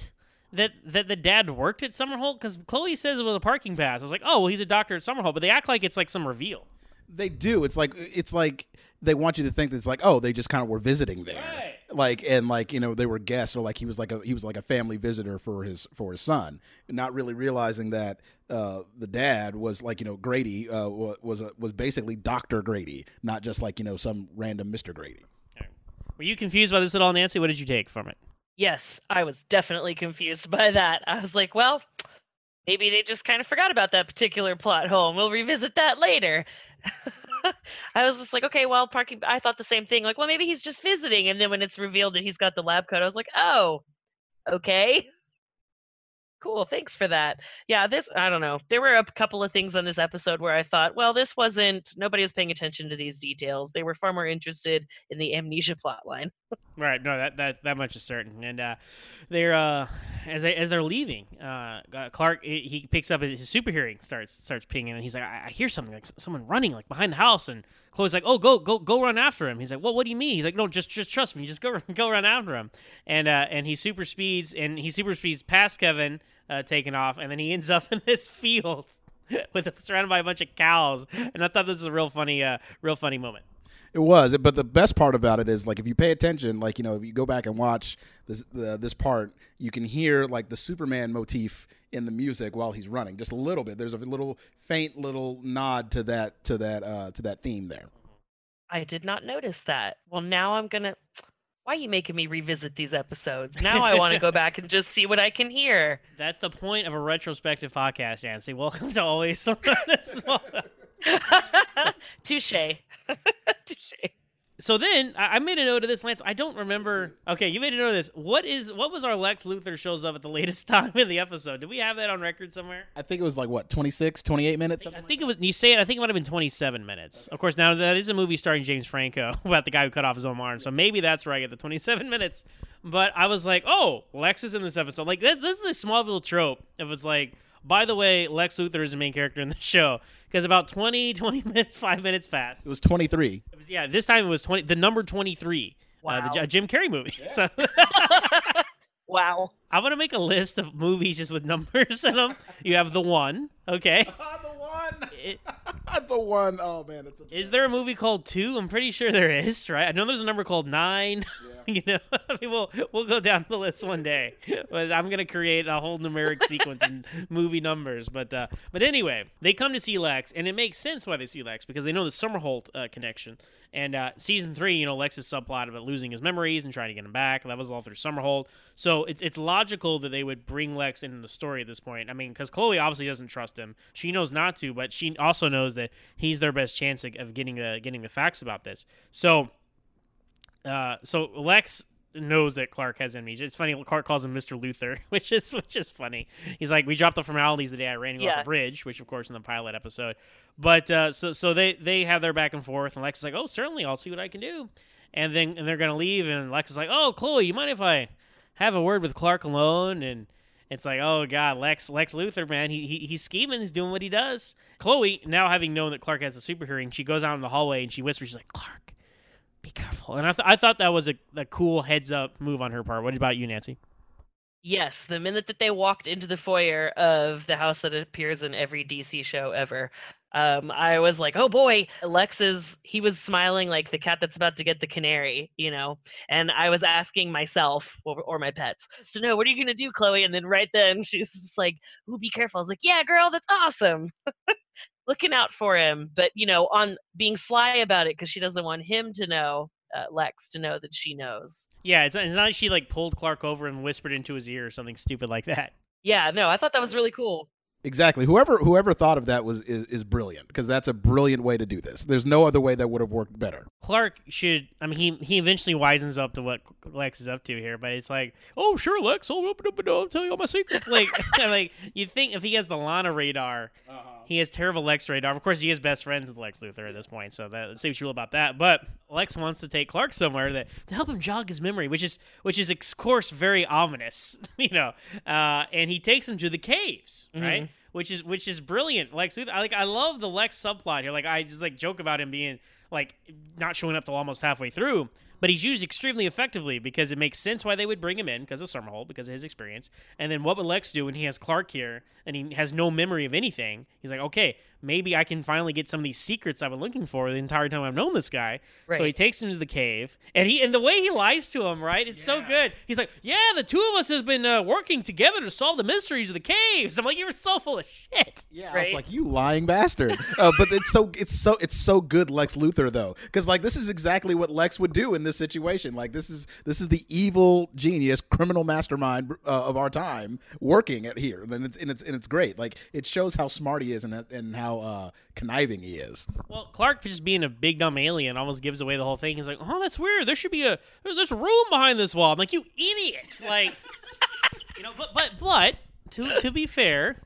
that the dad worked at Summerholt? Because Chloe says it was a parking pass. I was like, oh, well, he's a doctor at Summerholt, but they act like it's like some reveal. They do. It's like they want you to think that it's like, oh, they just kind of were visiting there, Right. like they were guests, or like he was like a family visitor for his son, not really realizing that the dad was like Grady was basically Dr. Grady, not just like some random Mr. Grady. Were you confused by this at all, Nancy? What did you take from it? Yes, I was definitely confused by that. I was like, well, maybe they just kind of forgot about that particular plot hole, and we'll revisit that later. I was just like, okay, well, parking. I thought the same thing. Like, well, maybe he's just visiting. And then when it's revealed that he's got the lab coat, I was like, oh, okay. Cool. Thanks for that. Yeah, I don't know. There were a couple of things on this episode where I thought, well, nobody was paying attention to these details. They were far more interested in the amnesia plotline. Right. No, that much is certain. And they're as they're leaving, Clark he picks up his super hearing, starts pinging, and he's like, I hear something, like someone running like behind the house, and Chloe's like, oh, go run after him. He's like, well, what do you mean? He's like, no, just trust me, just go run after him. And he super speeds past Kevin, taking off, and then he ends up in this field surrounded by a bunch of cows. And I thought this was a real funny moment. It was, but the best part about it is, like, if you pay attention, like, if you go back and watch this part, you can hear like the Superman motif in the music while he's running, just a little bit. There's a little faint little nod to that theme there. I did not notice that. Well, now I'm gonna. Why are you making me revisit these episodes? Now I want to go back and just see what I can hear. That's the point of a retrospective podcast, Nancy. Welcome to Always Small. Touche. Touche. So then I made a note of this, Lance. I don't remember. Okay, you made a note of this. What was our Lex Luthor shows up at the latest time in the episode? Did we have that on record somewhere? I think it was like, what, 26, 28 minutes? I think it was. You say it. I think it might have been 27 minutes. Okay. Of course, now that is a movie starring James Franco about the guy who cut off his own arm. So maybe that's where I get the 27 minutes. But I was like, oh, Lex is in this episode. Like this is a Smallville trope. If it's like, by the way, Lex Luthor is the main character in the show, because about 20 minutes, 5 minutes passed. It was 23. This time it was 20. The number 23. Wow. The Jim Carrey movie. Yeah. So wow. I'm gonna make a list of movies just with numbers in them. You have The One, okay? The One. The One. Oh man, is there a movie called 2? I'm pretty sure there is, right? I know there's a number called 9. Yeah. I mean, we'll go down the list one day. But I'm gonna create a whole numeric sequence in movie numbers. But anyway, they come to see Lex, and it makes sense why they see Lex, because they know the Summerholt connection. And season 3, Lex's subplot about losing his memories and trying to get him back, that was all through Summerholt. So it's logical that they would bring Lex into the story at this point. I mean, because Chloe obviously doesn't trust him. She knows not to, but she also knows that he's their best chance of getting the facts about this. So Lex knows that Clark has amnesia. It's funny, Clark calls him Mr. Luthor, which is funny. He's like, we dropped the formalities the day I ran you off a bridge, which of course in the pilot episode. But so they have their back and forth, and Lex is like, oh, certainly, I'll see what I can do. And they're gonna leave, and Lex is like, oh, Chloe, you mind if I have a word with Clark alone? And it's like, oh god, Lex Luthor, man, he's scheming, he's doing what he does. Chloe, now having known that Clark has a super hearing, she goes out in the hallway and she whispers, she's like, Clark, be careful. And I thought that was a cool heads up move on her part. What about you, Nancy? Yes, the minute that they walked into the foyer of the house that appears in every DC show ever, I was like, oh boy, he was smiling like the cat that's about to get the canary, and I was asking myself or my pets to know, what are you going to do, Chloe? And then right then she's just like, ooh, be careful. I was like, yeah, girl, that's awesome. Looking out for him, but on being sly about it, because she doesn't want him to know, Lex to know that she knows. Yeah, it's not like she like pulled Clark over and whispered into his ear or something stupid like that. Yeah, no, I thought that was really cool. Exactly. Whoever thought of that is brilliant, because that's a brilliant way to do this. There's no other way that would have worked better. Clark should. I mean, he eventually wisens up to what Lex is up to here, but it's like, oh sure, Lex, I'll tell you all my secrets. Like, like you think if he has the Lana radar, he has terrible Lex radar. Of course, he is best friends with Lex Luthor at this point, so let's see what you will about that. But Lex wants to take Clark somewhere to help him jog his memory, which is of course very ominous, and he takes him to the caves, right? Mm-hmm. Which is brilliant. Lex Luthor. I love the Lex subplot here. Like I just like joke about him being like not showing up till almost halfway through. But he's used extremely effectively because it makes sense why they would bring him in because of Summerhold, because of his experience. And then what would Lex do when he has Clark here and he has no memory of anything? He's like, okay, maybe I can finally get some of these secrets I've been looking for the entire time I've known this guy. Right. So he takes him to the cave, and the way he lies to him, right? It's so good. He's like, yeah, the two of us have been working together to solve the mysteries of the caves. I'm like, you're so full of shit. Yeah, Right? I was like, you lying bastard. But it's so good, Lex Luthor, though, because like this is exactly what Lex would do in this situation. Like this is the evil genius, criminal mastermind of our time working at here, and it's great. Like it shows how smart he is and how conniving he is. Well, Clark just being a big dumb alien almost gives away the whole thing. He's like, oh, that's weird. There's a room behind this wall. I'm like, you idiot. Like, but to be fair,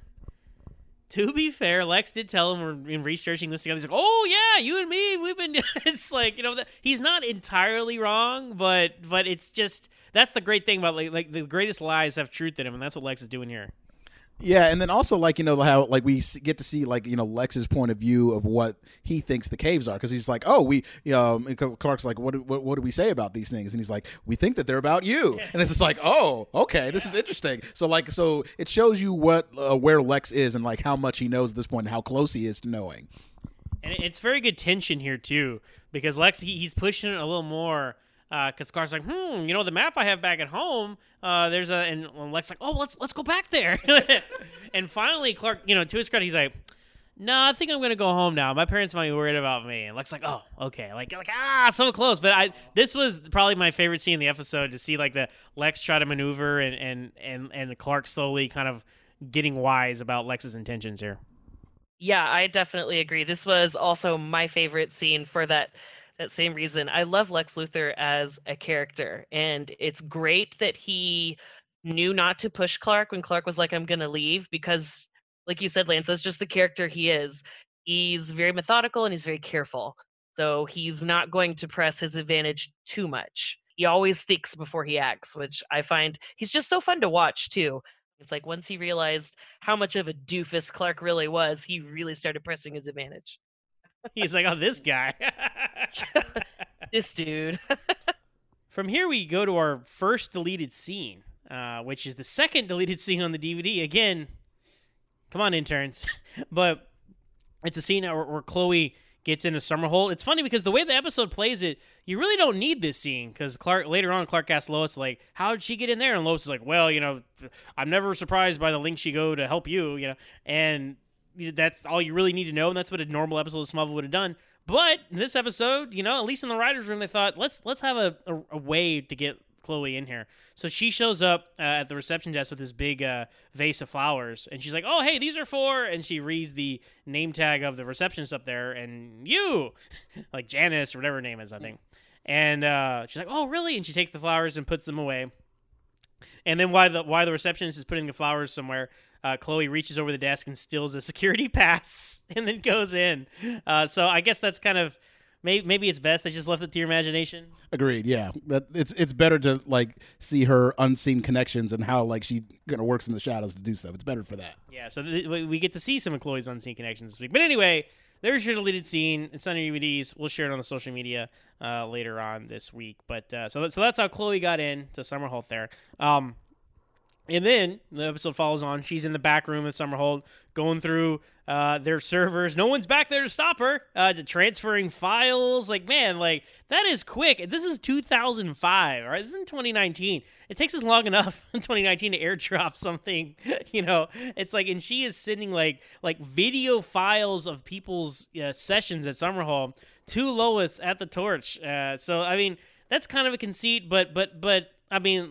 Lex did tell him we're in researching this together. He's like, oh yeah, you and me, we've been. It's like, he's not entirely wrong, but it's just that's the great thing about like the greatest lies have truth in them, and that's what Lex is doing here. Yeah, and then also like how like we get to see like Lex's point of view of what he thinks the caves are, because he's like, oh, and Clark's like, what do we say about these things? And he's like, we think that they're about you, and it's just like, oh, okay, this is interesting. So it shows you what where Lex is and like how much he knows at this point and how close he is to knowing. And it's very good tension here too, because Lex he's pushing it a little more. Because Clark's like, the map I have back at home, and Lex like, oh, let's go back there. And finally, Clark, to his credit, he's like, no, I think I'm gonna go home now. My parents might be worried about me. And Lex like, oh, okay, like so close. But this was probably my favorite scene in the episode, to see like the Lex try to maneuver and Clark slowly kind of getting wise about Lex's intentions here. Yeah, I definitely agree. This was also my favorite scene for that same reason. I love Lex Luthor as a character, and it's great that he knew not to push Clark when Clark was like, I'm gonna leave, because like you said, Lance, that's just the character he is. He's very methodical and he's very careful. So he's not going to press his advantage too much. He always thinks before he acts, which I find he's just so fun to watch too. It's like once he realized how much of a doofus Clark really was, he really started pressing his advantage. He's like, oh, this guy. This dude. From here, we go to our first deleted scene, which is the second deleted scene on the DVD. Again, come on, interns. But it's a scene where Chloe gets into Summerhold. It's funny because the way the episode plays it, you really don't need this scene, because later on, Clark asks Lois, like, how did she get in there? And Lois is like, well, I'm never surprised by the lengths she go to help you, and that's all you really need to know, and that's what a normal episode of Smallville would have done. But in this episode, at least in the writers' room, they thought, let's have a way to get Chloe in here. So she shows up at the reception desk with this big vase of flowers, and she's like, oh, hey, these are for, and she reads the name tag of the receptionist up there, and you, like Janice or whatever her name is, I think. And she's like, oh, really? And she takes the flowers and puts them away. And then while the receptionist is putting the flowers somewhere, Chloe reaches over the desk and steals a security pass and then goes in. So I guess that's kind of maybe it's best they just left it to your imagination. Agreed. Yeah, that it's better to like see her unseen connections and how like she kind of works in the shadows to do stuff. It's better for that. Yeah. So we get to see some of Chloe's unseen connections this week. But anyway, there's your deleted scene. It's on your DVDs. We'll share it on the social media later on this week. But so that's how Chloe got in to Summerhold there. And then the episode follows on. She's in the back room at Summerhold going through their servers. No one's back there to stop her. Transferring files. Like, man, like that is quick. This is 2005, all right? This is in 2019. It takes us long enough in 2019 to airdrop something, It's like, and she is sending like video files of people's sessions at Summerhold to Lois at the Torch. So, I mean, that's kind of a conceit, but I mean,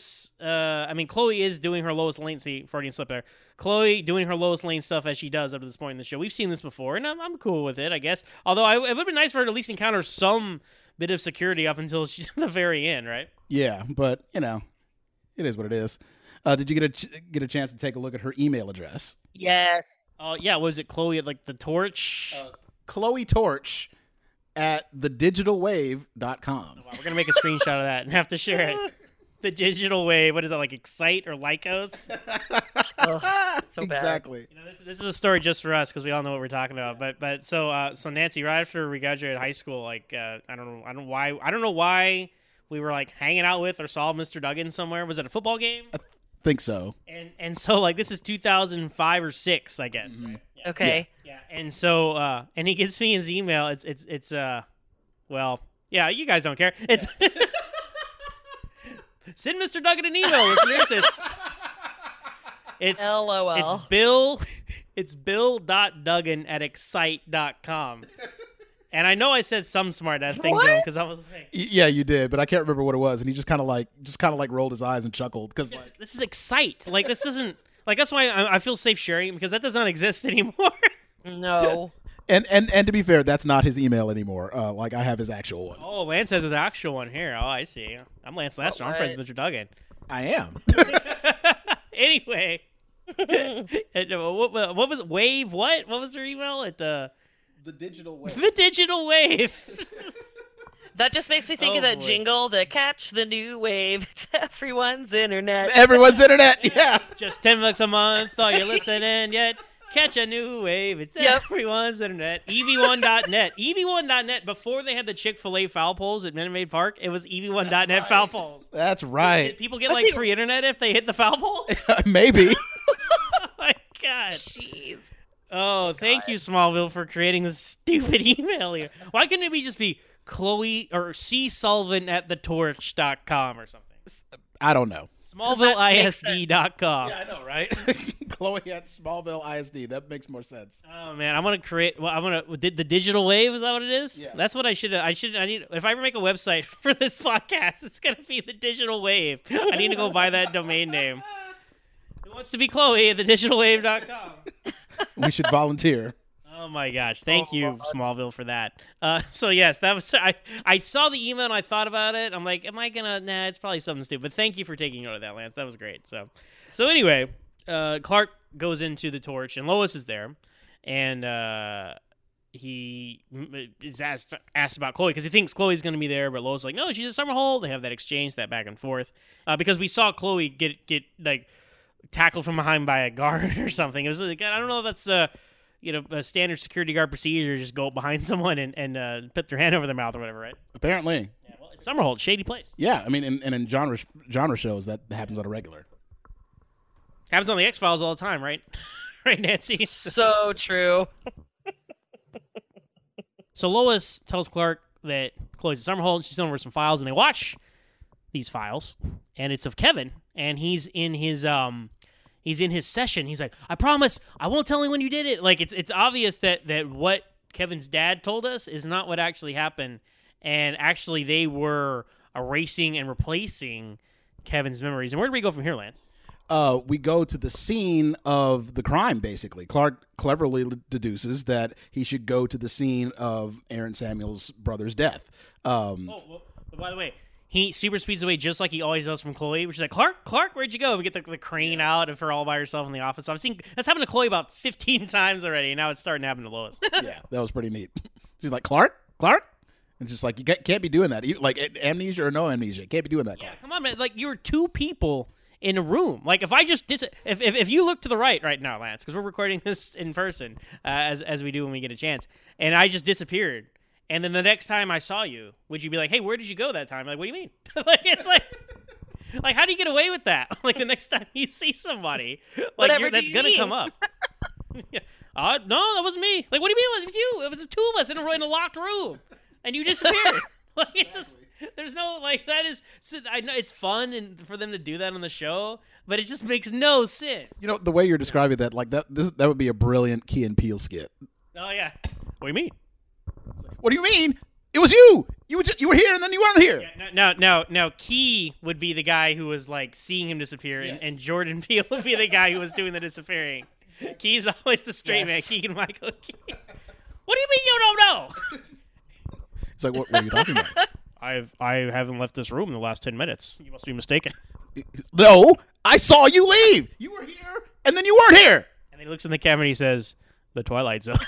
Chloe is doing her Lois Lane, see, Freudian slip there. Chloe doing her Lois Lane stuff as she does up to this point in the show. We've seen this before, and I'm cool with it, I guess. Although it would have been nice for her to at least encounter some bit of security up until the very end, right? Yeah, but, it is what it is. Did you get a chance to take a look at her email address? Yes. Oh, yeah, was it Chloe at, like, the Torch? Chloe Torch at thedigitalwave.com. Oh, wow, we're going to make a screenshot of that and have to share it. The Digital Wave, what is that, like Excite or Lycos? Ugh, so bad. Exactly. You know, this is a story just for us because we all know what we're talking about. But so Nancy, right after we graduated high school, like I don't know why we were like hanging out with or saw Mr. Duggan somewhere. Was it a football game? Think so. And so like this is 2005 or 6, I guess. Right? Yeah. Okay. Yeah. And so and he gives me his email. It's well, yeah, you guys don't care. It's send Mr. Duggan an email, listeners. It's LOL. It's bill.duggan@excite.com. And I know I said some smart ass thing to him because I was like, Yeah, you did, but I can't remember what it was, and he just kind of like rolled his eyes and chuckled because like this is Excite. Like this isn't like that's why I feel safe sharing because that does not exist anymore. No. and to be fair, that's not his email anymore. Like I have his actual one. Oh, Lance has his actual one here. Oh, I see. I'm Lance Lester. I'm friends with Mr. Duggan. I am. Anyway, what was it? Wave? What was her email at the digital wave. The digital wave. That just makes me think of that boy. jingle, the catch the new wave. It's everyone's internet. Everyone's internet. Yeah. Just $10 a month. Are you listening yet? Catch a new wave. It's everyone's internet. EV1.net. EV1.net. Before they had the Chick-fil-A foul poles at Minute Maid Park, it was EV1.net foul poles. That's right. Did people get like free internet if they hit the foul pole? Maybe. Oh my god. Jeez. Oh, thank you, Smallville, for creating this stupid email here. Why couldn't it be just be Chloe or C Sullivan at thetorch.com or something? I don't know. SmallvilleISD.com. Yeah, I know, right? Chloe at Smallville ISD. That makes more sense. Oh man, I'm gonna create. Well, I'm gonna the digital wave. Is that what it is? Yeah. That's what I should. I need. If I ever make a website for this podcast, it's gonna be the digital wave. I need to go buy that domain name. Who wants to be Chloe at thedigitalwave.com? We should volunteer. Oh my gosh! Thank you, Smallville, for that. So yes, that was. I saw the email and I thought about it. I'm like, am I gonna? Nah, it's probably something stupid. But thank you for taking note of that, Lance. That was great. So anyway, Clark goes into the Torch and Lois is there, and he is asked about Chloe because he thinks Chloe's gonna be there, but Lois is like, no, she's at Summerhold. They have that exchange, that back and forth, because we saw Chloe get like tackled from behind by a guard or something. It was like, I don't know if that's a standard security guard procedure, just go behind someone and put their hand over their mouth or whatever, right? Apparently. Yeah, well, it's Summerhold, shady place. Yeah, I mean, and in genre shows, that happens on a regular. Happens on the X-Files all the time, right? Right, Nancy? So true. So Lois tells Clark that Chloe's at Summerhold, she's over some files, and they watch these files, and it's of Kevin, and he's in his session. He's like, I promise I won't tell anyone you did it. Like it's obvious that what Kevin's dad told us is not what actually happened. And actually they were erasing and replacing Kevin's memories. And where do we go from here, Lance? We go to the scene of the crime, basically. Clark cleverly deduces that he should go to the scene of Aaron Samuel's brother's death. But by the way, he super speeds away just like he always does from Chloe, which is like, Clark, where'd you go? We get the crane out of her all by herself in the office. I've seen that's happened to Chloe about 15 times already, and now it's starting to happen to Lois. Yeah, that was pretty neat. She's like, Clark? And just like, you can't be doing that. Like, amnesia or no amnesia. Can't be doing that, Clark. Yeah, come on, man. Like, you're two people in a room. Like, if I just if you look to the right now, Lance, because we're recording this in person, as we do when we get a chance, and I just disappeared. And then the next time I saw you, would you be like, hey, where did you go that time? Like, what do you mean? Like, it's like, how do you get away with that? Like, the next time you see somebody, like, that's going to come up. Yeah. No, that wasn't me. Like, what do you mean it was you? It was the two of us in a locked room. And you disappeared. Like, it's just, there's no, like, that is, I know it's fun and for them to do that on the show, but it just makes no sense. You know, the way you're describing that, like, that would be a brilliant Key and Peele skit. Oh, yeah. What do you mean? What do you mean? It was you. You were here and then you weren't here. Yeah, now, Key would be the guy who was like seeing him disappear, Yes. and Jordan Peele would be the guy who was doing the disappearing. Key's always the straight man. Keegan Michael Key. What do you mean you don't know? It's like, what are you talking about? I haven't left this room in the last 10 minutes. You must be mistaken. No, I saw you leave. You were here and then you weren't here. And then he looks in the camera and he says, "The Twilight Zone."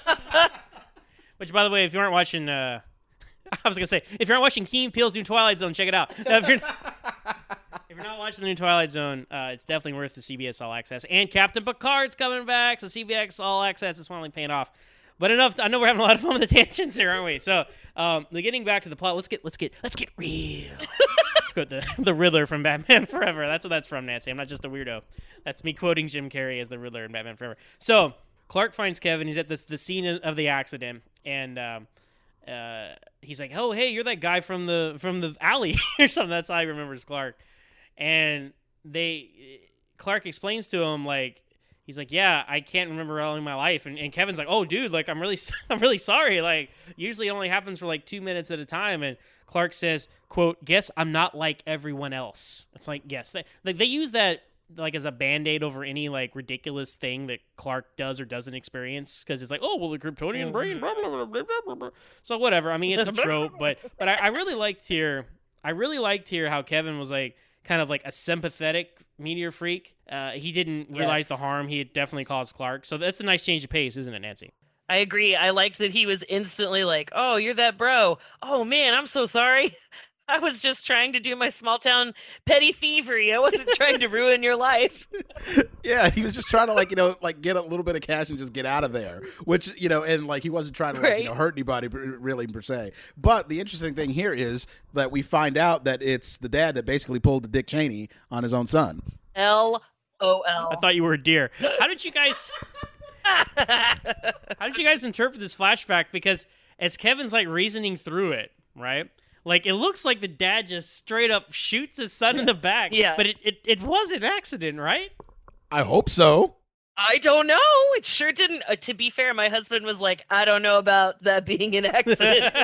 Which, by the way, if you aren't watching, I was gonna say, if you aren't watching Key and Peele's new Twilight Zone, check it out. If you're not watching the new Twilight Zone, it's definitely worth the CBS All Access. And Captain Picard's coming back, so CBS All Access is finally paying off. But enough. I know we're having a lot of fun with the tangents here, aren't we? So, getting back to the plot, let's get real. Quote the Riddler from Batman Forever. That's what that's from, Nancy. I'm not just a weirdo. That's me quoting Jim Carrey as the Riddler in Batman Forever. So Clark finds Kevin. He's at the scene of the accident, and he's like, "Oh, hey, you're that guy from the alley or something." That's how he remembers Clark. And Clark explains to him, like, he's like, "Yeah, I can't remember all in my life." And Kevin's like, "Oh, dude, like, I'm really sorry. Like, usually it only happens for like 2 minutes at a time." And Clark says, quote, "Guess I'm not like everyone else." It's like, yes, they use that like as a Band-Aid over any like ridiculous thing that Clark does or doesn't experience, because it's like, oh, well, the Kryptonian brain, blah, blah, blah, blah, blah, blah. So whatever. I mean, it's a trope, but I really liked here. I really liked here how Kevin was like kind of like a sympathetic meteor freak. He didn't realize the harm he had definitely caused Clark. So that's a nice change of pace, isn't it, Nancy? I agree. I liked that he was instantly like, "Oh, you're that bro. Oh man, I'm so sorry. I was just trying to do my small town petty thievery. I wasn't trying to ruin your life." Yeah, he was just trying to like get a little bit of cash and just get out of there, which, and like he wasn't trying to hurt anybody really per se. But the interesting thing here is that we find out that it's the dad that basically pulled the Dick Cheney on his own son. LOL. I thought you were a deer. How did you guys interpret this flashback? Because as Kevin's like reasoning through it, right? Like, it looks like the dad just straight up shoots his son in the back. Yeah. But it was an accident, right? I hope so. I don't know. It sure didn't. To be fair, my husband was like, "I don't know about that being an accident."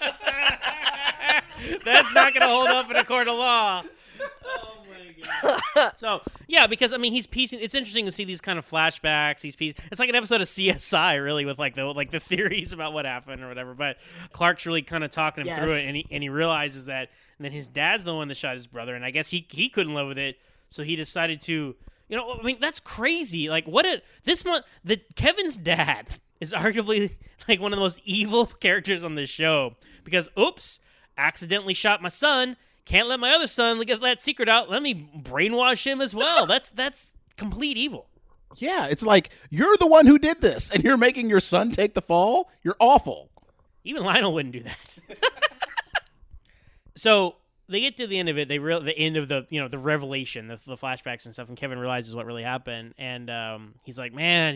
That's not going to hold up in a court of law. Oh my god. So yeah, because I mean, he's piecing. It's interesting to see these kind of flashbacks. It's like an episode of CSI, really, with like the theories about what happened or whatever. But Clark's really kind of talking him through it, and he realizes that. And then his dad's the one that shot his brother, and I guess he couldn't live with it, so he decided to. I mean, that's crazy. Like, Kevin's dad is arguably like one of the most evil characters on this show, because oops, accidentally shot my son. Can't let my other son get that secret out. Let me brainwash him as well. That's complete evil. Yeah, it's like, you're the one who did this, and you're making your son take the fall? You're awful. Even Lionel wouldn't do that. So they get to the end of it. The end of the revelation, the flashbacks and stuff, and Kevin realizes what really happened. And he's like, man,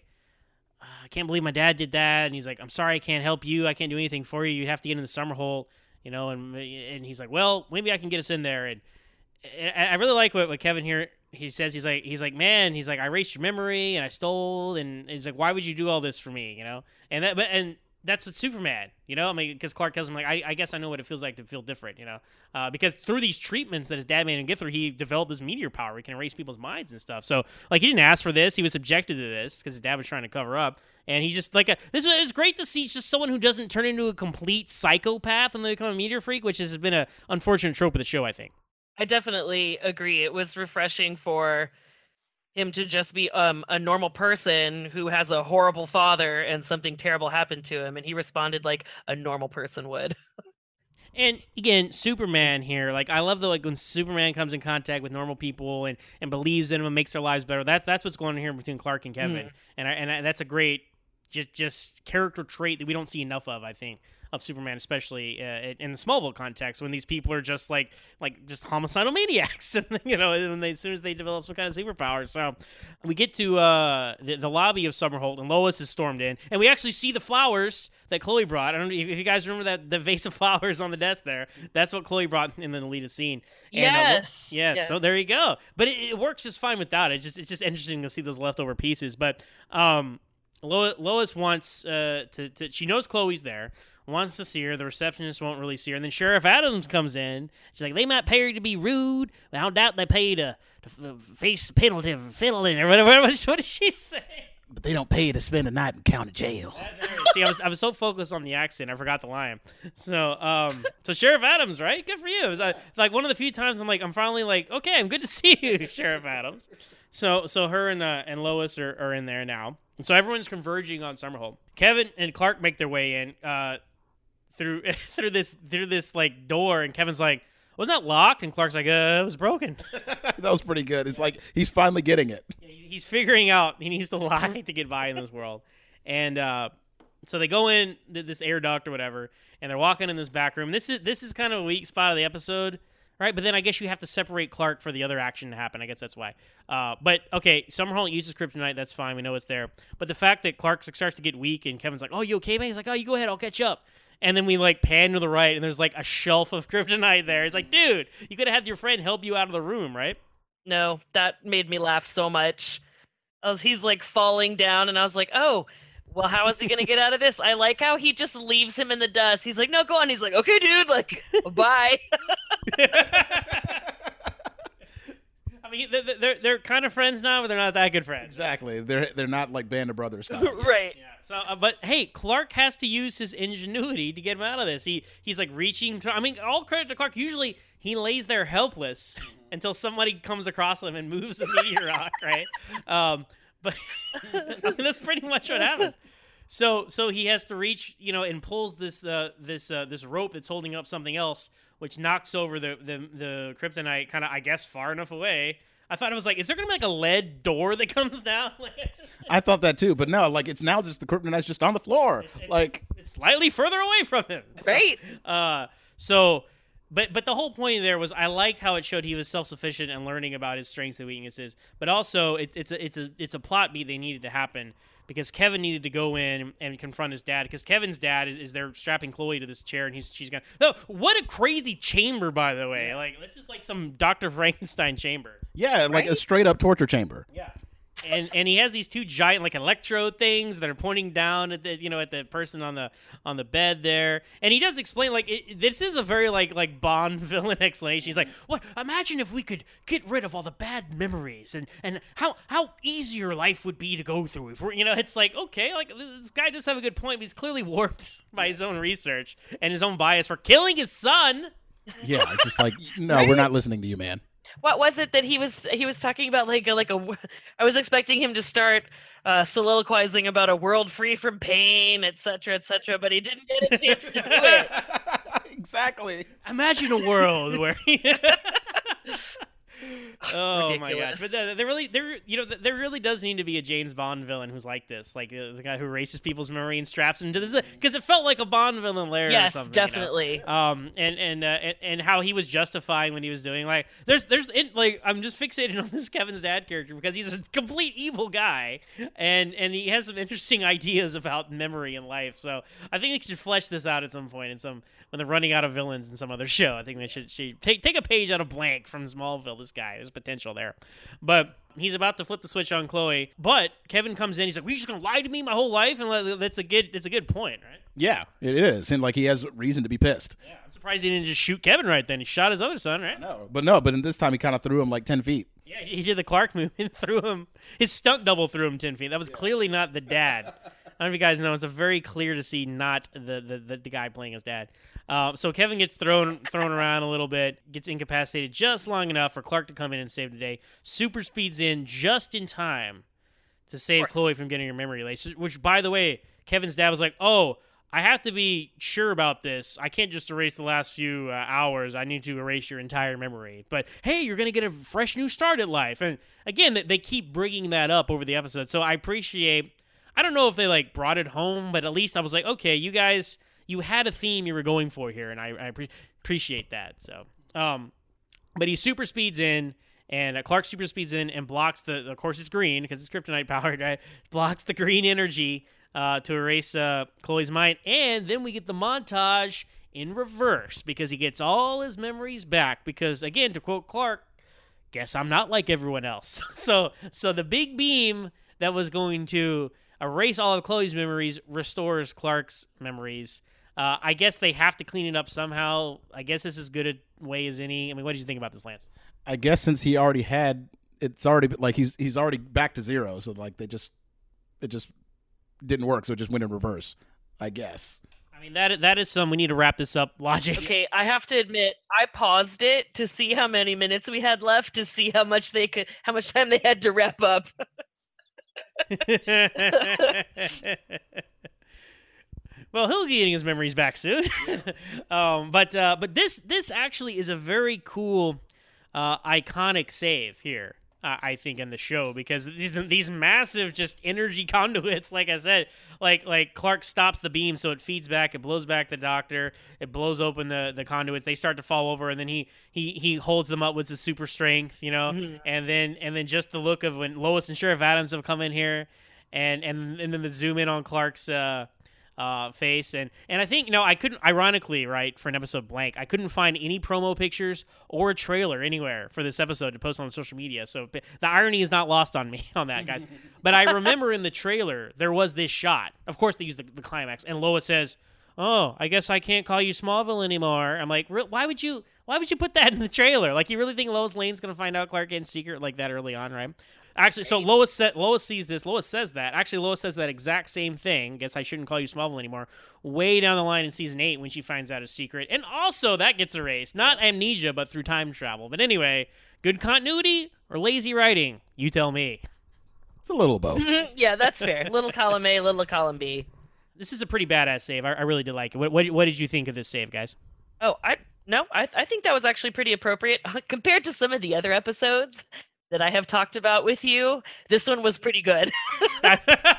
I can't believe my dad did that. And he's like, I'm sorry, I can't help you. I can't do anything for you. You'd have to get in the summer hole. And he's like, well, maybe I can get us in there. And I really like what Kevin here, he says, he's like, man, I erased your memory and I stole, and he's like, why would you do all this for me? And that's what Superman, I mean, because Clark tells him, like, I guess I know what it feels like to feel different, because through these treatments that his dad made him get through, he developed this meteor power. He can erase people's minds and stuff. So, like, he didn't ask for this. He was subjected to this because his dad was trying to cover up. And he just, this is great to see just someone who doesn't turn into a complete psychopath and they become a meteor freak, which has been an unfortunate trope of the show, I think. I definitely agree. It was refreshing for him to just be a normal person who has a horrible father and something terrible happened to him, and he responded like a normal person would. And again, Superman here, like, I love when Superman comes in contact with normal people and believes in them and makes their lives better. That's what's going on here between Clark and Kevin, and that's a great just character trait that we don't see enough of, I think, of Superman, especially in the Smallville context, when these people are just like just homicidal maniacs, and as soon as they develop some kind of superpower. So we get to the lobby of Summerhold, and Lois is stormed in, and we actually see the flowers that Chloe brought. I don't know if you guys remember that the vase of flowers on the desk there. That's what Chloe brought in the deleted scene. And, yes. So there you go. But it works just fine without it. It's just interesting to see those leftover pieces. But Lois wants she knows Chloe's there, wants to see her. The receptionist won't really see her. And then Sheriff Adams comes in. She's like, they might pay her to be rude. I don't doubt they pay to face penalty for fiddling or whatever. What did she say? But they don't pay you to spend a night in county jail. See, I was so focused on the accent, I forgot the line. So Sheriff Adams, right? Good for you. It was like one of the few times I'm finally like, okay, I'm good to see you, Sheriff Adams. So her and Lois are in there now. And so everyone's converging on Summerhold. Kevin and Clark make their way in through this like door, and Kevin's like, wasn't that locked? And Clark's like, it was broken. That was pretty good. It's like he's finally getting it. He's figuring out he needs to lie to get by in this world. And so they go in this air duct or whatever, and they're walking in this back room. This is kind of a weak spot of the episode, right? But then I guess you have to separate Clark for the other action to happen. I guess that's why. But okay, Summerhold uses kryptonite. That's fine. We know it's there. But the fact that Clark starts to get weak, and Kevin's like, "Oh, you okay, man?" He's like, "Oh, you go ahead. I'll catch up." And then we like pan to the right, and there's like a shelf of kryptonite there. It's like, dude, you could have had your friend help you out of the room, right? No, that made me laugh so much. He's like falling down, and I was like, oh, well, how is he going to get out of this? I like how he just leaves him in the dust. He's like, no, go on. He's like, okay, dude, like, bye. I mean, they're kind of friends now, but they're not that good friends. Exactly. They're not like Band of Brothers style. Right. Yeah. So, but hey, Clark has to use his ingenuity to get him out of this. He's like reaching to. I mean, all credit to Clark. Usually, he lays there helpless until somebody comes across him and moves a meteor rock, right? But I mean, that's pretty much what happens. So he has to reach, and pulls this rope that's holding up something else, which knocks over the kryptonite kind of, I guess, far enough away. I thought it was like, is there going to be like a lead door that comes down? I thought that too, but no, like it's now just the kryptonite's just on the floor. It's slightly further away from him. Right. But the whole point there was I liked how it showed he was self-sufficient and learning about his strengths and weaknesses. But also it's a plot beat they needed to happen because Kevin needed to go in and confront his dad because Kevin's dad is there strapping Chloe to this chair and she's gonna. No, what a crazy chamber, by the way. Like this is like some Dr. Frankenstein chamber. Yeah, like a straight up torture chamber. Yeah. And he has these two giant like electrode things that are pointing down at the at the person on the bed there, and he does explain like this is a very like Bond villain explanation. He's like, "What? Imagine if we could get rid of all the bad memories and how easy your life would be to go through. If we're, it's like okay, like this guy does have a good point, but he's clearly warped by his own research and his own bias for killing his son. Yeah, it's just like no, we're not listening to you, man. What was it that he was talking about? I was expecting him to start soliloquizing about a world free from pain, etc., but he didn't get a chance to do it. Exactly. Imagine a world where. Oh my gosh! But there really does need to be a James Bond villain who's like this, like the guy who erases people's memory and straps them to this, because it felt like a Bond villain lair or something. Yes, definitely. And how he was justifying when he was doing like I'm just fixated on this Kevin's dad character because he's a complete evil guy, and he has some interesting ideas about memory and life. So I think they should flesh this out at some point when they're running out of villains in some other show. I think they should take a page out of Blank from Smallville. This guy, there's potential there, but he's about to flip the switch on Chloe. But Kevin comes in. He's like, "Were you just gonna lie to me my whole life?" And it's a good point, right? Yeah, it is, and like he has reason to be pissed. Yeah, I'm surprised he didn't just shoot Kevin right then. He shot his other son, right? But in this time he kind of threw him like 10 feet. Yeah, he did the Clark move and threw him. His stunt double threw him 10 feet. That was clearly not the dad. I don't know if you guys know. It's very clear to see not the guy playing his dad. So Kevin gets thrown around a little bit, gets incapacitated just long enough for Clark to come in and save the day. Super speeds in just in time to save Chloe from getting her memory erased. Which, by the way, Kevin's dad was like, "Oh, I have to be sure about this. I can't just erase the last few hours. I need to erase your entire memory. But hey, you're going to get a fresh new start at life." And again, they keep bringing that up over the episode. So I appreciate. I don't know if they like brought it home, but at least I was like, okay, you guys. You had a theme you were going for here, and I appreciate that. So, but he super speeds in, and Clark super speeds in and blocks of course it's green because it's kryptonite powered, right? Blocks the green energy to erase Chloe's mind, and then we get the montage in reverse because he gets all his memories back. Because again, to quote Clark, "Guess I'm not like everyone else." So the big beam that was going to erase all of Chloe's memories restores Clark's memories. I guess they have to clean it up somehow. I guess this is as good a way as any. I mean, what did you think about this, Lance? I guess since he already had, it's already like he's already back to zero. So like it just didn't work. So it just went in reverse. I guess. I mean that is some. We need to wrap this up. Logic. Okay, I have to admit, I paused it to see how many minutes we had left to see how much time they had to wrap up. Well, he'll be getting his memories back soon. But this actually is a very cool, iconic save here. I think in the show, because these massive just energy conduits, like I said, like Clark stops the beam so it feeds back, it blows back the doctor, it blows open the conduits, they start to fall over, and then he holds them up with his super strength, and then just the look of when Lois and Sheriff Adams have come in here, and then the zoom in on Clark's face, and I think I couldn't, ironically, right, for an episode blank, I couldn't find any promo pictures or a trailer anywhere for this episode to post on social media, so the irony is not lost on me on that, guys. But I remember in the trailer there was this shot, of course they used the climax, and Lois says, "Oh, I guess I can't call you Smallville anymore." I'm like, why would you put that in the trailer? Like, you really think Lois Lane's gonna find out Clark Kent's secret like that early on, right? Actually, so Lois sees this. Lois says that. Actually, Lois says that exact same thing. Guess I shouldn't call you Smallville anymore. Way down the line in season 8 when she finds out a secret. And also, that gets erased. Not amnesia, but through time travel. But anyway, good continuity or lazy writing? You tell me. It's a little both. Yeah, that's fair. Little column A, little column B. This is a pretty badass save. I really did like it. What did you think of this save, guys? Oh, I think that was actually pretty appropriate compared to some of the other episodes that I have talked about with you. This one was pretty good. I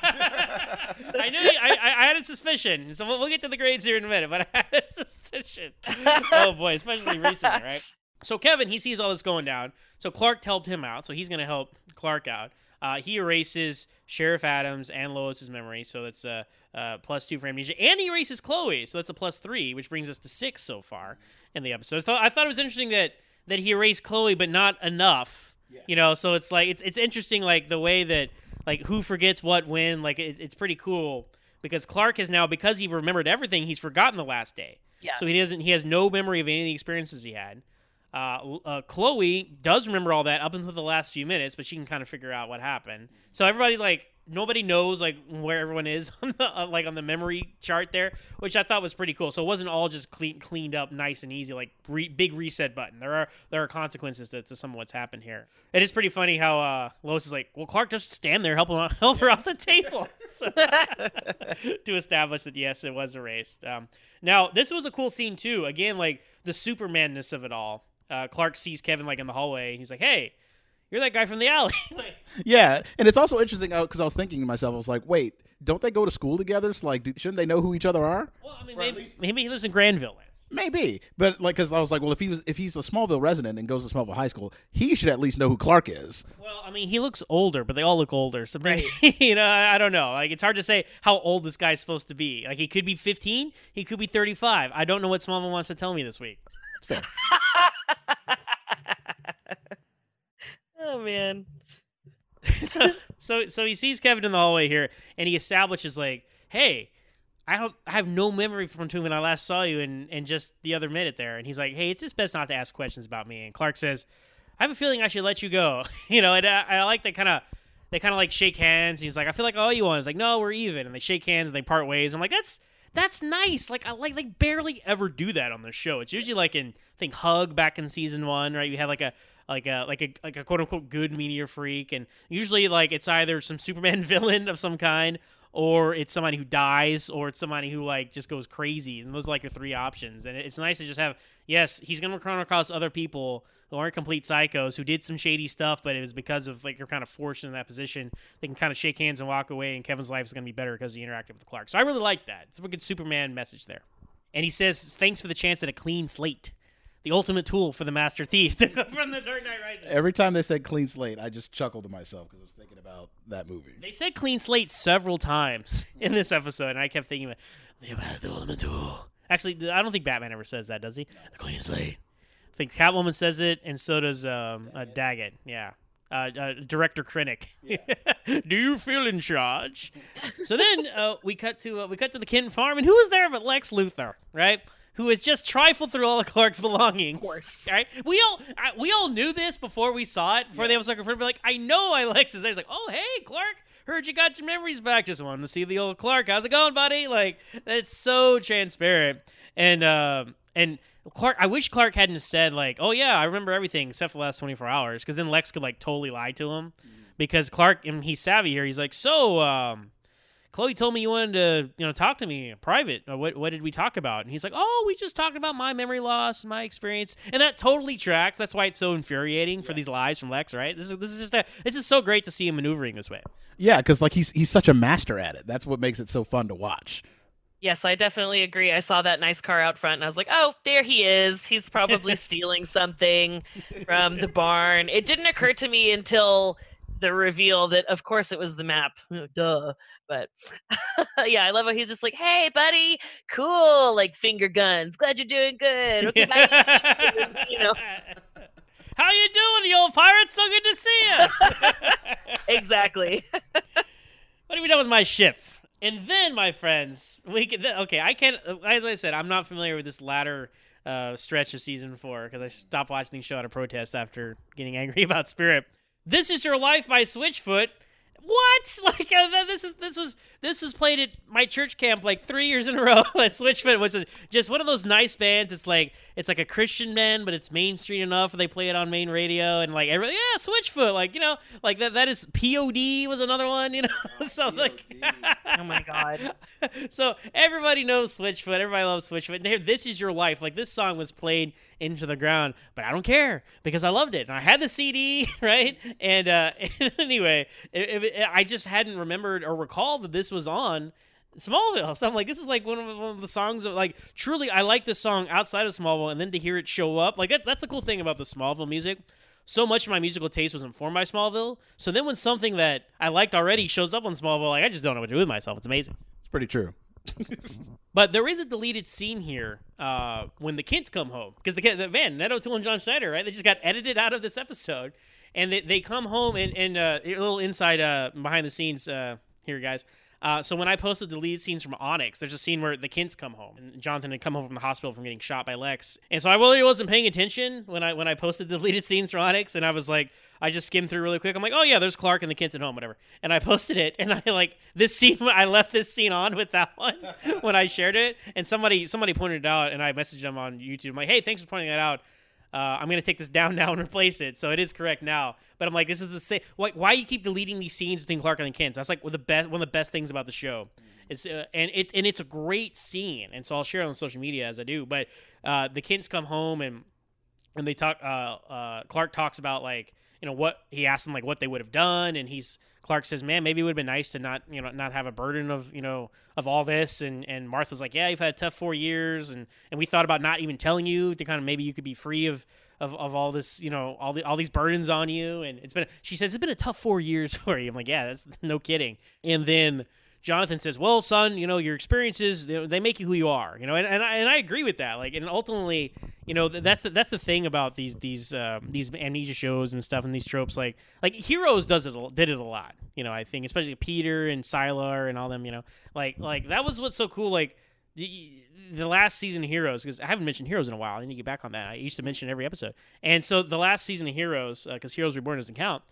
knew I had a suspicion. So we'll get to the grades here in a minute, but I had a suspicion. Oh boy, especially recently, right? So Kevin, he sees all this going down. So Clark helped him out, so he's going to help Clark out. He erases Sheriff Adams and Lois's memory, so that's a +2 for amnesia. And he erases Chloe, so that's a +3, which brings us to 6 so far in the episode. So I thought it was interesting that he erased Chloe, but not enough. Yeah. So it's like it's interesting, like the way that like who forgets what when. Like it's pretty cool because Clark has now, because he remembered everything, he's forgotten the last day. Yeah. So he has no memory of any of the experiences he had. Chloe does remember all that up until the last few minutes, but she can kind of figure out what happened. So everybody, like, nobody knows like where everyone is on the on the memory chart there, which I thought was pretty cool. So it wasn't all just cleaned up nice and easy, like big reset button. There are consequences to some of what's happened here. It is pretty funny how Lois is like, well, Clark just stand there, help her off the table, so, to establish that yes, it was erased. Now this was a cool scene too. Again, like the Supermanness of it all. Clark sees Kevin like in the hallway. He's like, "Hey, you're that guy from the alley." Yeah, and it's also interesting because I was thinking to myself, I was like, "Wait, don't they go to school together? So like, shouldn't they know who each other are?" Well, I mean, maybe he lives in Granville. Maybe, but like, because I was like, well, if he's a Smallville resident and goes to Smallville High School, he should at least know who Clark is. Well, I mean, he looks older, but they all look older, so maybe Right. I don't know. Like, it's hard to say how old this guy's supposed to be. Like, he could be 15, he could be 35. I don't know what Smallville wants to tell me this week. It's fair. Oh man. So he sees Kevin in the hallway here, and he establishes like, "Hey, I have no memory from when I last saw you, and just the other minute there." And he's like, "Hey, it's just best not to ask questions about me." And Clark says, "I have a feeling I should let you go." And I like that they kind of like shake hands. He's like, "I feel like I owe you one." It's like, "No, we're even." And they shake hands and they part ways. I'm like, that's nice. Like, I like barely ever do that on the show. It's usually like in, I think, Hug back in season 1, right? You have like a quote unquote good meteor freak, and usually like it's either some Superman villain of some kind, or it's somebody who dies, or it's somebody who like just goes crazy. And those are like your 3 options. And it's nice to just have, yes, he's gonna run across other people who aren't complete psychos, who did some shady stuff, but it was because of like you're kind of forced in that position. They can kind of shake hands and walk away, and Kevin's life is gonna be better because he interacted with Clark. So I really like that. It's a good Superman message there. And he says, "Thanks for the chance at a clean slate. The ultimate tool for the Master Thief." From the Dark Knight Rises. Every time they said clean slate, I just chuckled to myself because I was thinking about that movie. They said clean slate several times in this episode, and I kept thinking about the ultimate tool. Actually, I don't think Batman ever says that, does he? No. The clean slate. I think Catwoman says it, and so does Daggett. Yeah. Director Krennic. Yeah. Do you feel in charge? So then we cut to the Kent farm, and who is there but Lex Luthor, right? Who has just trifled through all of Clark's belongings. Of course. Right? We all knew this before we saw it, before they episode confirmed. Like, I know Lex is there. It's like, "Oh, hey, Clark, heard you got your memories back. Just wanted to see the old Clark. How's it going, buddy?" Like, it's so transparent. And Clark, I wish Clark hadn't said like, "Oh yeah, I remember everything except for the last 24 hours," because then Lex could like totally lie to him. Because Clark, and he's savvy here. He's like, "So, Chloe told me you wanted to, talk to me in private. What did we talk about? And he's like, oh, we just talked about my memory loss, my experience, and that totally tracks. That's why it's so infuriating for these lies from Lex, right? This is so great to see him maneuvering this way. Yeah, because like he's such a master at it. That's what makes it so fun to watch. Yes, I definitely agree. I saw that nice car out front and I was like, oh, there he is. He's probably stealing something from the barn. It didn't occur to me until the reveal that, of course, it was the map. Duh. But yeah, I love how he's just like, hey, buddy, cool. Like finger guns. Glad you're doing good. Okay, bye. How you doing, you old pirate? So good to see you. Exactly. What have we done with my ship? And then, my friends, I can't. As I said, I'm not familiar with this latter stretch of season 4 because I stopped watching the show out of protest after getting angry about Spirit. This Is Your Life by Switchfoot. What? Like this was played at my church camp like 3 years in a row. Switchfoot was just one of those nice bands. It's like a Christian band, but it's mainstream enough. They play it on main radio and like everybody, yeah, Switchfoot. Like like that is POD was another one. So like, oh my god. So everybody knows Switchfoot. Everybody loves Switchfoot. This Is Your Life. Like this song was played into the ground, but I don't care because I loved it and I had the CD, right? And anyway, I just hadn't remembered or recalled that this was on Smallville. So I'm like, this is like one of the songs that, like, truly I like this song outside of Smallville, and then to hear it show up, like that's the cool thing about the Smallville music. So much of my musical taste was informed by Smallville. So then when something that I liked already shows up on Smallville, like I just don't know what to do with myself. It's amazing. It's pretty true. But there is a deleted scene here when the kids come home. Because Ned O'Toole and John Schneider, right? They just got edited out of this episode. And they come home and a little inside behind the scenes here, guys. So when I posted the deleted scenes from Onyx, there's a scene where the kids come home. And Jonathan had come home from the hospital from getting shot by Lex. And so I really wasn't paying attention when I posted the deleted scenes from Onyx. And I was like, I just skimmed through really quick. I'm like, oh yeah, there's Clark and the kids at home, whatever. And I posted it, and I left this scene on with that one when I shared it. And somebody pointed it out, and I messaged them on YouTube. I'm like, hey, thanks for pointing that out. I'm going to take this down now and replace it. So it is correct now. But I'm like, this is the same. Why you keep deleting these scenes between Clark and the kids? That's like one of the best things about the show. It's it's a great scene. And so I'll share it on social media as I do. But the kids come home and they talk. Clark talks about like, what he asked them, like what they would have done. And Clark says, man, maybe it would have been nice to not have a burden of all this. And Martha's like, yeah, you've had a tough 4 years. And we thought about not even telling you to kind of maybe you could be free of all this, all these burdens on you. And she says, it's been a tough 4 years for you. I'm like, yeah, that's no kidding. And then Jonathan says, well, son, your experiences, they make you who you are, and I agree with that. Like, and ultimately, that's the thing about these amnesia shows and stuff and these tropes. Like Heroes did it a lot, I think, especially Peter and Sylar and all them, like that was what's so cool. Like the last season of Heroes, because I haven't mentioned Heroes in a while. I need to get back on that. I used to mention every episode. And so the last season of Heroes, because Heroes Reborn doesn't count,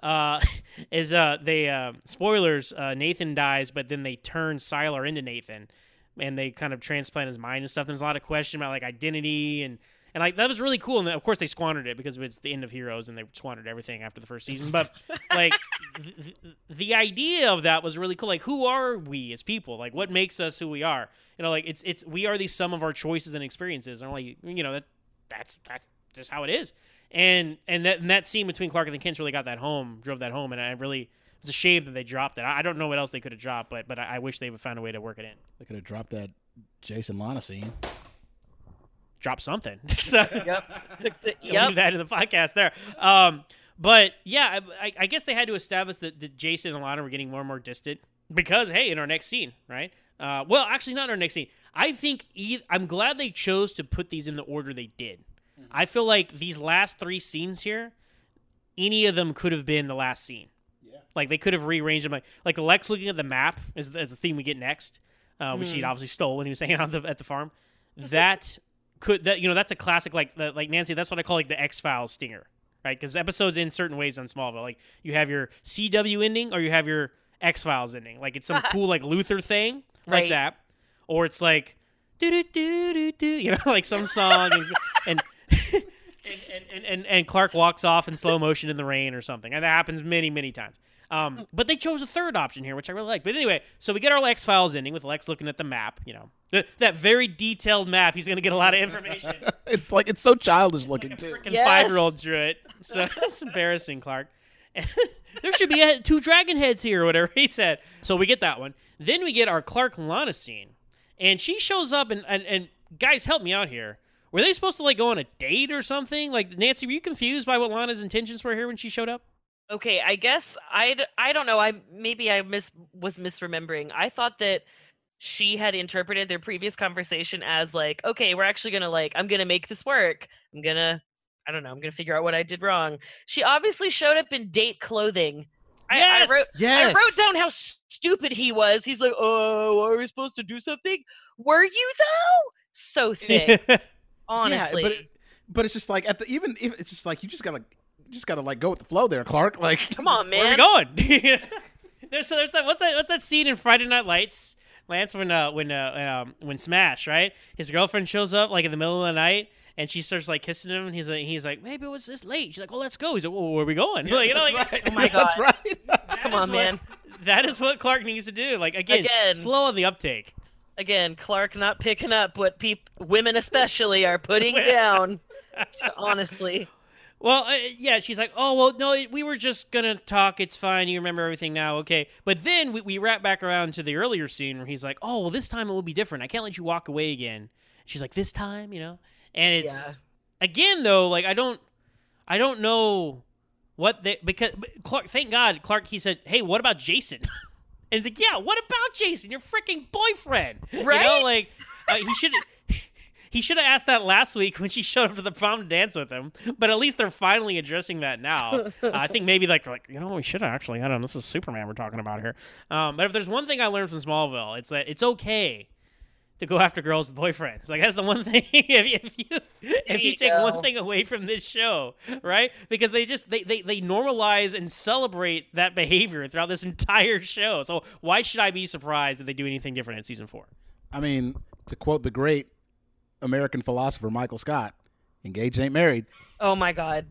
spoilers, Nathan dies, but then they turn Sylar into Nathan, and they kind of transplant his mind and stuff. There's a lot of question about like identity and like that was really cool. And of course they squandered it because it's the end of Heroes and they squandered everything after the first season. But like the idea of that was really cool. Like, who are we as people? Like, what makes us who we are? Like we are the sum of our choices and experiences. And like, that's just how it is. And that scene between Clark and the Kents really drove that home, and it's a shame that they dropped it. I don't know what else they could have dropped, but I wish they would find a way to work it in. They could have dropped that Jason Lana scene. Drop something. So, Yep. Leave that in the podcast there. But yeah, I guess they had to establish that Jason and Lana were getting more and more distant because, hey, in our next scene, right? Well, actually, not in our next scene. I think I'm glad they chose to put these in the order they did. I feel like these last 3 scenes here, any of them could have been the last scene. Yeah. Like they could have rearranged them. Like Lex looking at the map is the theme we get next, which he'd obviously stole when he was hanging out at the farm. That's a classic. Like Nancy, that's what I call like the X-Files stinger, right? Because episodes end certain ways on Smallville. Like you have your CW ending or you have your X-Files ending. Like it's some cool like Luther thing like that, or it's like do do do do do, like some song and and Clark walks off in slow motion in the rain or something. And that happens many, many times. But they chose a third option here, which I really like. But anyway, so we get our X-Files ending with Lex looking at the map, that very detailed map. He's going to get a lot of information. It's so childish looking too. Freaking 5-year-old drew it. So that's embarrassing, Clark. There should be 2 dragon heads here, or whatever he said. So we get that one. Then we get our Clark and Lana scene. And she shows up, and guys, help me out here. Were they supposed to, like, go on a date or something? Like, Nancy, were you confused by what Lana's intentions were here when she showed up? Okay, I guess I don't know. I was misremembering. I thought that she had interpreted their previous conversation as like, okay, we're actually gonna I'm gonna make this work. I'm gonna figure out what I did wrong. She obviously showed up in date clothing. Yes! I wrote down how stupid he was. He's like, oh, are we supposed to do something? Were you though? So thick. Honestly. Yeah, but it's just like it's just like you just gotta like go with the flow there, Clark. Like, come on, man. Where are we going? there's that, what's that scene in Friday Night Lights, Lance, when Smash, right? His girlfriend shows up like in the middle of the night. And she starts like kissing him, and he's like, maybe it was this late. She's like, oh, let's go. He's like, well, where are we going? Yeah, right. Oh my god, that's right. Come on, man. That is what Clark needs to do. Like again, slow on the uptake. Again, Clark not picking up what women especially are putting down. Honestly. Well, yeah, she's like, oh, well, no, we were just going to talk. It's fine. You remember everything now. Okay. But then we wrap back around to the earlier scene where he's like, oh, well, this time it will be different. I can't let you walk away again. She's like, this time, And it's, again, though, like, I don't know because Clark, thank God, Clark, he said, hey, what about Jason? And like, yeah, what about Jason? Your freaking boyfriend. Right? He should have asked that last week when she showed up to the prom to dance with him. But at least they're finally addressing that now. I think maybe we should have actually. I don't know. This is Superman we're talking about here. But if there's one thing I learned from Smallville, it's that it's okay to go after girls with boyfriends. Like, that's the one thing. if you take one thing away from this show, right? Because they normalize and celebrate that behavior throughout this entire show. So why should I be surprised if they do anything different in season 4? I mean, to quote the great American philosopher Michael Scott, engaged ain't married. Oh my god.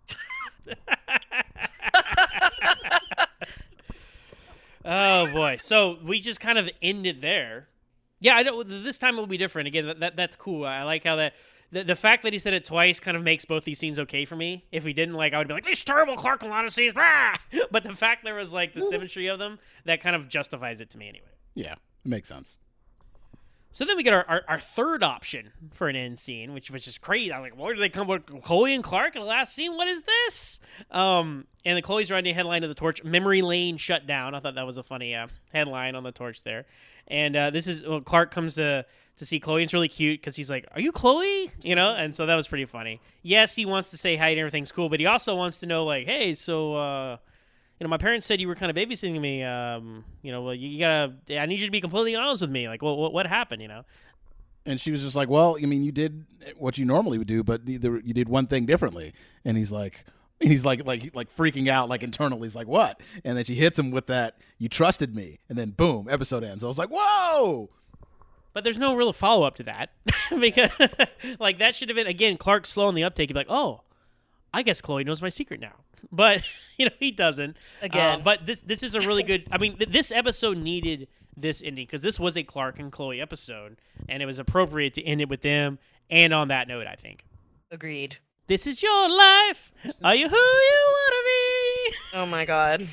Oh boy. So we just kind of ended there. Yeah, I know this time it will be different. Again, that's cool. I like how the fact that he said it twice kind of makes both these scenes okay for me. If he didn't, I would be like, these terrible Clark and Lana scenes. Rah! But the fact there was the symmetry of them, that kind of justifies it to me anyway. Yeah, it makes sense. So then we get our third option for an end scene, which is crazy. I'm like, where do they come with Chloe and Clark in the last scene? What is this? And the Chloe's writing a headline to the Torch, Memory Lane shut down. I thought that was a funny headline on the Torch there. And this is Clark comes to see Chloe, and it's really cute because he's like, are you Chloe? And so that was pretty funny. Yes, he wants to say hi and everything's cool, but he also wants to know, hey, so... my parents said you were kind of babysitting me. Well, you gotta. I need you to be completely honest with me. Like, what happened? And she was just like, well, I mean, you did what you normally would do, but you did one thing differently. And he's like freaking out, internally. He's like, what? And then she hits him with that. You trusted me, and then boom, episode ends. I was like, whoa. But there's no real follow up to that because that should have been again Clark slow on the uptake. He'd be like, oh, I guess Chloe knows my secret now. But, he doesn't. Again. But this is a really good... I mean, this episode needed this ending because this was a Clark and Chloe episode, and it was appropriate to end it with them and on that note, I think. Agreed. This is your life. Are you who you want to be? Oh, my God.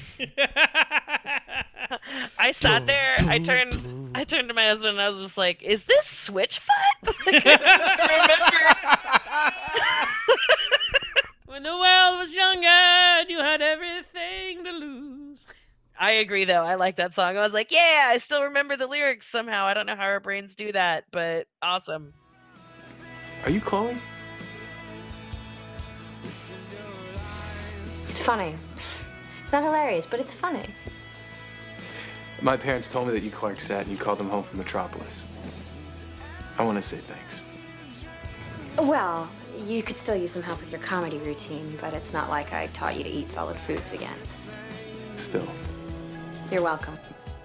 I sat there. I turned to my husband, and I was just like, is this Switchfoot? I remember... When the world was younger and you had everything to lose. I agree, though. I like that song. I was like, yeah, I still remember the lyrics somehow. I don't know how our brains do that, but awesome. Are you Chloe? It's funny. It's not hilarious, but it's funny. My parents told me that you Clark sat and you called them home from Metropolis. I want to say thanks. Well, you could still use some help with your comedy routine, but it's not like I taught you to eat solid foods again. Still. You're welcome.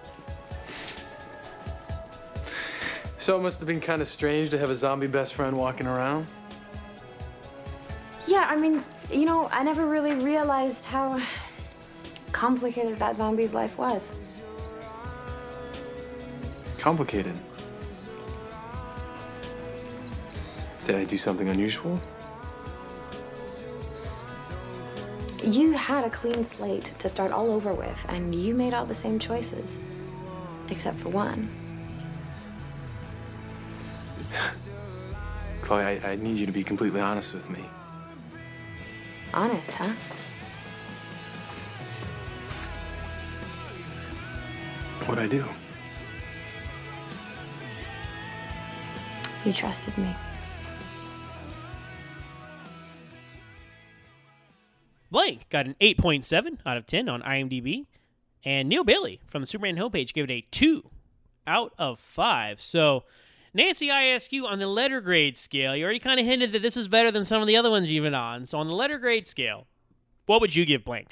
So it must have been kind of strange to have a zombie best friend walking around? Yeah, I mean, I never really realized how complicated that zombie's life was. Complicated. Did I do something unusual? You had a clean slate to start all over with, and you made all the same choices. Except for one. Chloe, I need you to be completely honest with me. Honest, huh? What'd I do? You trusted me. Blank got an 8.7 out of 10 on IMDb. And Neil Bailey from the Superman homepage gave it a 2 out of 5. So, Nancy, I ask you, on the letter grade scale, you already kind of hinted that this was better than some of the other ones you've been on. So, on the letter grade scale, what would you give Blank?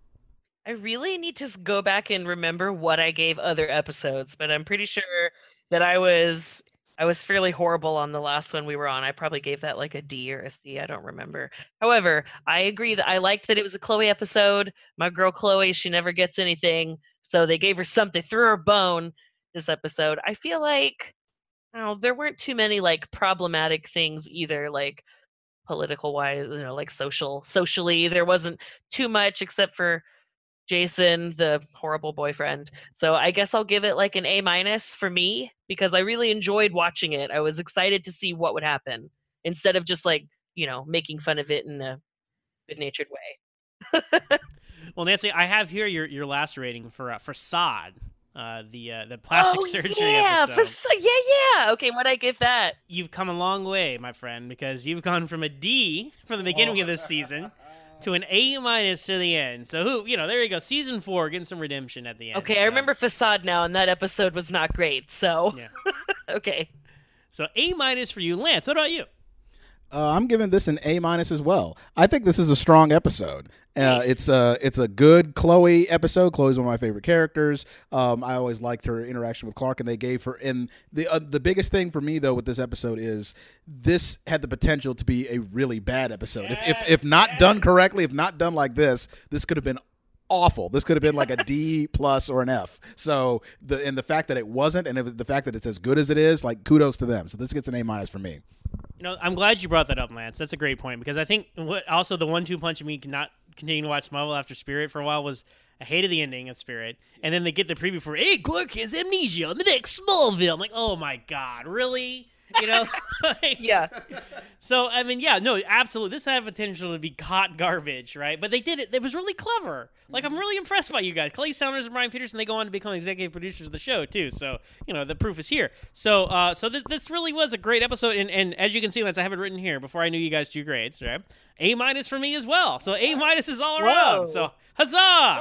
I really need to go back and remember what I gave other episodes, but I'm pretty sure that I was fairly horrible on the last one we were on. I probably gave that like a D or a C. I don't remember. However, I agree that I liked that it was a Chloe episode. My girl Chloe, she never gets anything. So they gave her something, threw her a bone this episode. I feel like there weren't too many like problematic things either, like political wise, like socially. There wasn't too much except for Jason, the horrible boyfriend. So I guess I'll give it like an A- for me because I really enjoyed watching it. I was excited to see what would happen instead of just like, making fun of it in a good-natured way. Well, Nancy, I have here your last rating for Facade, the plastic surgery episode. Yeah. Okay, what'd I give that? You've come a long way, my friend, because you've gone from a D from the beginning of this season to an A- to the end. So there you go. Season 4 getting some redemption at the end. Okay, I remember Facade now, and that episode was not great. So yeah. Okay. So A- for you, Lance. What about you? I'm giving this an A- as well. I think this is a strong episode. It's a good Chloe episode. Chloe's one of my favorite characters. I always liked her interaction with Clark, and they gave her. And the biggest thing for me though with this episode is this had the potential to be a really bad episode. If not done correctly, if not done like this could have been awful. This could have been like a D+ or an F. So the fact that it wasn't, and the fact that it's as good as it is, like kudos to them. So this gets an A- for me. I'm glad you brought that up, Lance. That's a great point because I think also the 1-2 punch of me not continuing to watch Smallville after Spirit for a while was I hated the ending of Spirit, and then they get the preview for Clark has amnesia on the next Smallville. I'm like, oh my god, really? Yeah. So absolutely. This had potential to be hot garbage, right? But they did it. It was really clever. Like I'm really impressed by you guys. Clay Saunders and Brian Peterson. They go on to become executive producers of the show too. So the proof is here. So this really was a great episode. And as you can see, Lance, I have it written here before I knew you guys 2 grades, right? A- for me as well. So A- is all around. Whoa. So huzzah!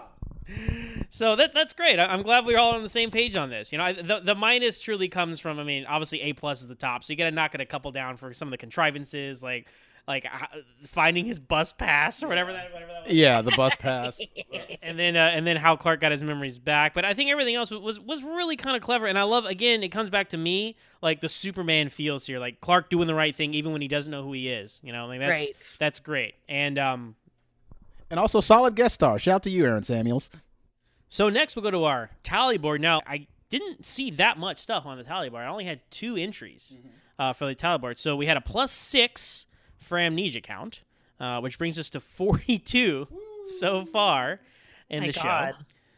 So that's great. I'm glad we're all on the same page on this. The minus truly comes from, obviously A+ is the top, so you got to knock it a couple down for some of the contrivances, like finding his bus pass or whatever that was. Yeah, the bus pass. and then how Clark got his memories back. But I think everything else was really kind of clever. And I love, again, it comes back to me, like the Superman feels here, like Clark doing the right thing even when he doesn't know who he is. That's great. And also solid guest star. Shout out to you, Aaron Samuels. So next we'll go to our tally board. Now, I didn't see that much stuff on the tally board. I only had 2 entries for the tally board. So we had a +6 for amnesia count, which brings us to 42 so far in the show.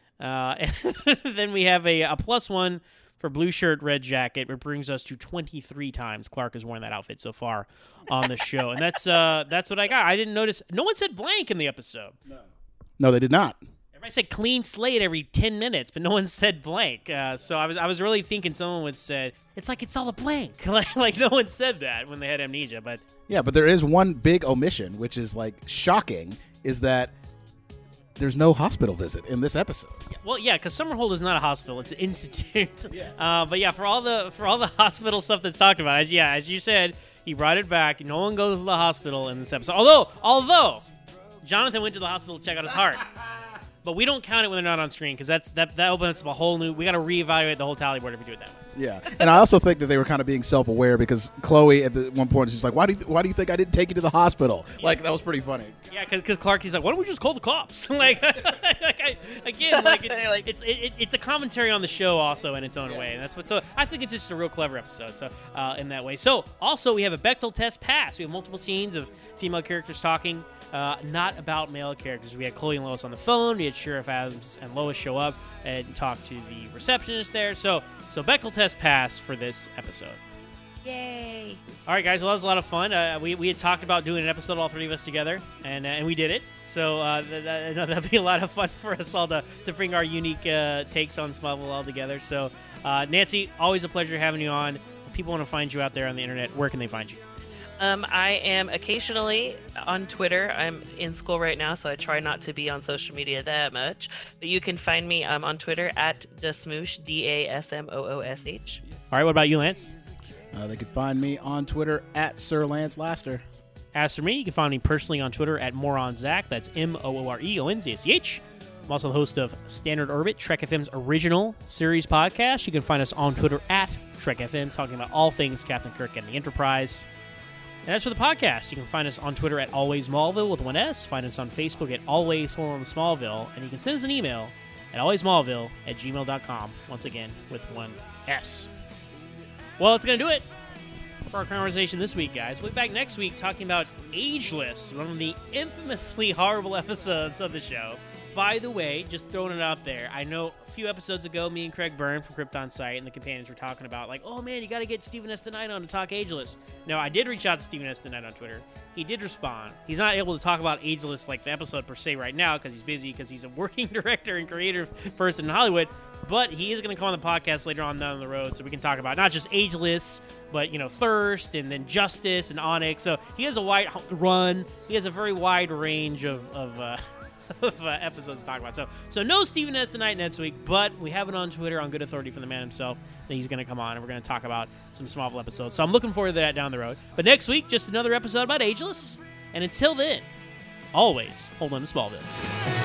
And then we have a +1 for blue shirt, red jacket, which brings us to 23 times Clark has worn that outfit so far on the show. And that's what I got. I didn't notice. No one said blank in the episode. No, they did not. Everybody said clean slate every 10 minutes, but no one said blank. So I was really thinking someone would say, it's like it's all a blank. like no one said that when they had amnesia. But yeah, but there is one big omission, which is like shocking, is that there's no hospital visit in this episode. Well, yeah, because Summerhold is not a hospital; it's an institute. Yes. But yeah, for all the hospital stuff that's talked about, as you said, he brought it back. No one goes to the hospital in this episode. Although Jonathan went to the hospital to check out his heart. But we don't count it when they're not on screen because that opens up a whole new. We got to reevaluate the whole tally board if we do it that way. Yeah, and I also think that they were kind of being self-aware because Chloe at one point she's like, "Why do you think I didn't take you to the hospital?" Like that was pretty funny. Yeah, because Clark, he's like, why don't we just call the cops? Like, it's a commentary on the show also in its own way, and that's what. So I think it's just a real clever episode. So in that way. So also we have a Bechdel test pass. We have multiple scenes of female characters talking, not about male characters. We had Chloe and Lois on the phone. We had Sheriff Adams and Lois show up and talk to the receptionist there. So Bechdel test pass for this episode. Yay! All right, guys. Well, that was a lot of fun. We had talked about doing an episode, all three of us together, and we did it. So that'd be a lot of fun for us all to bring our unique takes on Smallville all together. So, Nancy, always a pleasure having you on. If people want to find you out there on the internet, where can they find you? I am occasionally on Twitter. I'm in school right now, so I try not to be on social media that much. But you can find me on Twitter at Dasmoosh, DASMOOSH. All right, what about you, Lance? They can find me on Twitter at Sir Lance Laster. As for me, you can find me personally on Twitter at MooreOnZach. That's MooreOnZach. I'm also the host of Standard Orbit, Trek FM's original series podcast. You can find us on Twitter at Trek FM, talking about all things Captain Kirk and the Enterprise. And as for the podcast, you can find us on Twitter at Always Smallville with one S. Find us on Facebook at Always Smallville. And you can send us an email at alwaysmallville@gmail.com. Once again, with one S. Well, that's going to do it for our conversation this week, guys. We'll be back next week talking about Ageless, one of the infamously horrible episodes of the show. By the way, just throwing it out there, I know a few episodes ago, me and Craig Byrne from Krypton Site and the companions were talking about, like, oh man, you got to get Stephen S. Tonight on to talk Ageless. No, I did reach out to Stephen S. Tonight on Twitter. He did respond. He's not able to talk about Ageless, like the episode per se right now, because he's busy, because he's a working director and creative person in Hollywood. But he is going to come on the podcast later on down the road, so we can talk about not just Ageless, but, Thirst, and then Justice, and Onyx. So he has a wide run. He has a very wide range of episodes to talk about. So no Stephen S. Tonight next week, but we have it on Twitter on good authority from the man himself that he's going to come on, and we're going to talk about some Smallville episodes. So I'm looking forward to that down the road. But next week, just another episode about Ageless. And until then, always hold on to Smallville.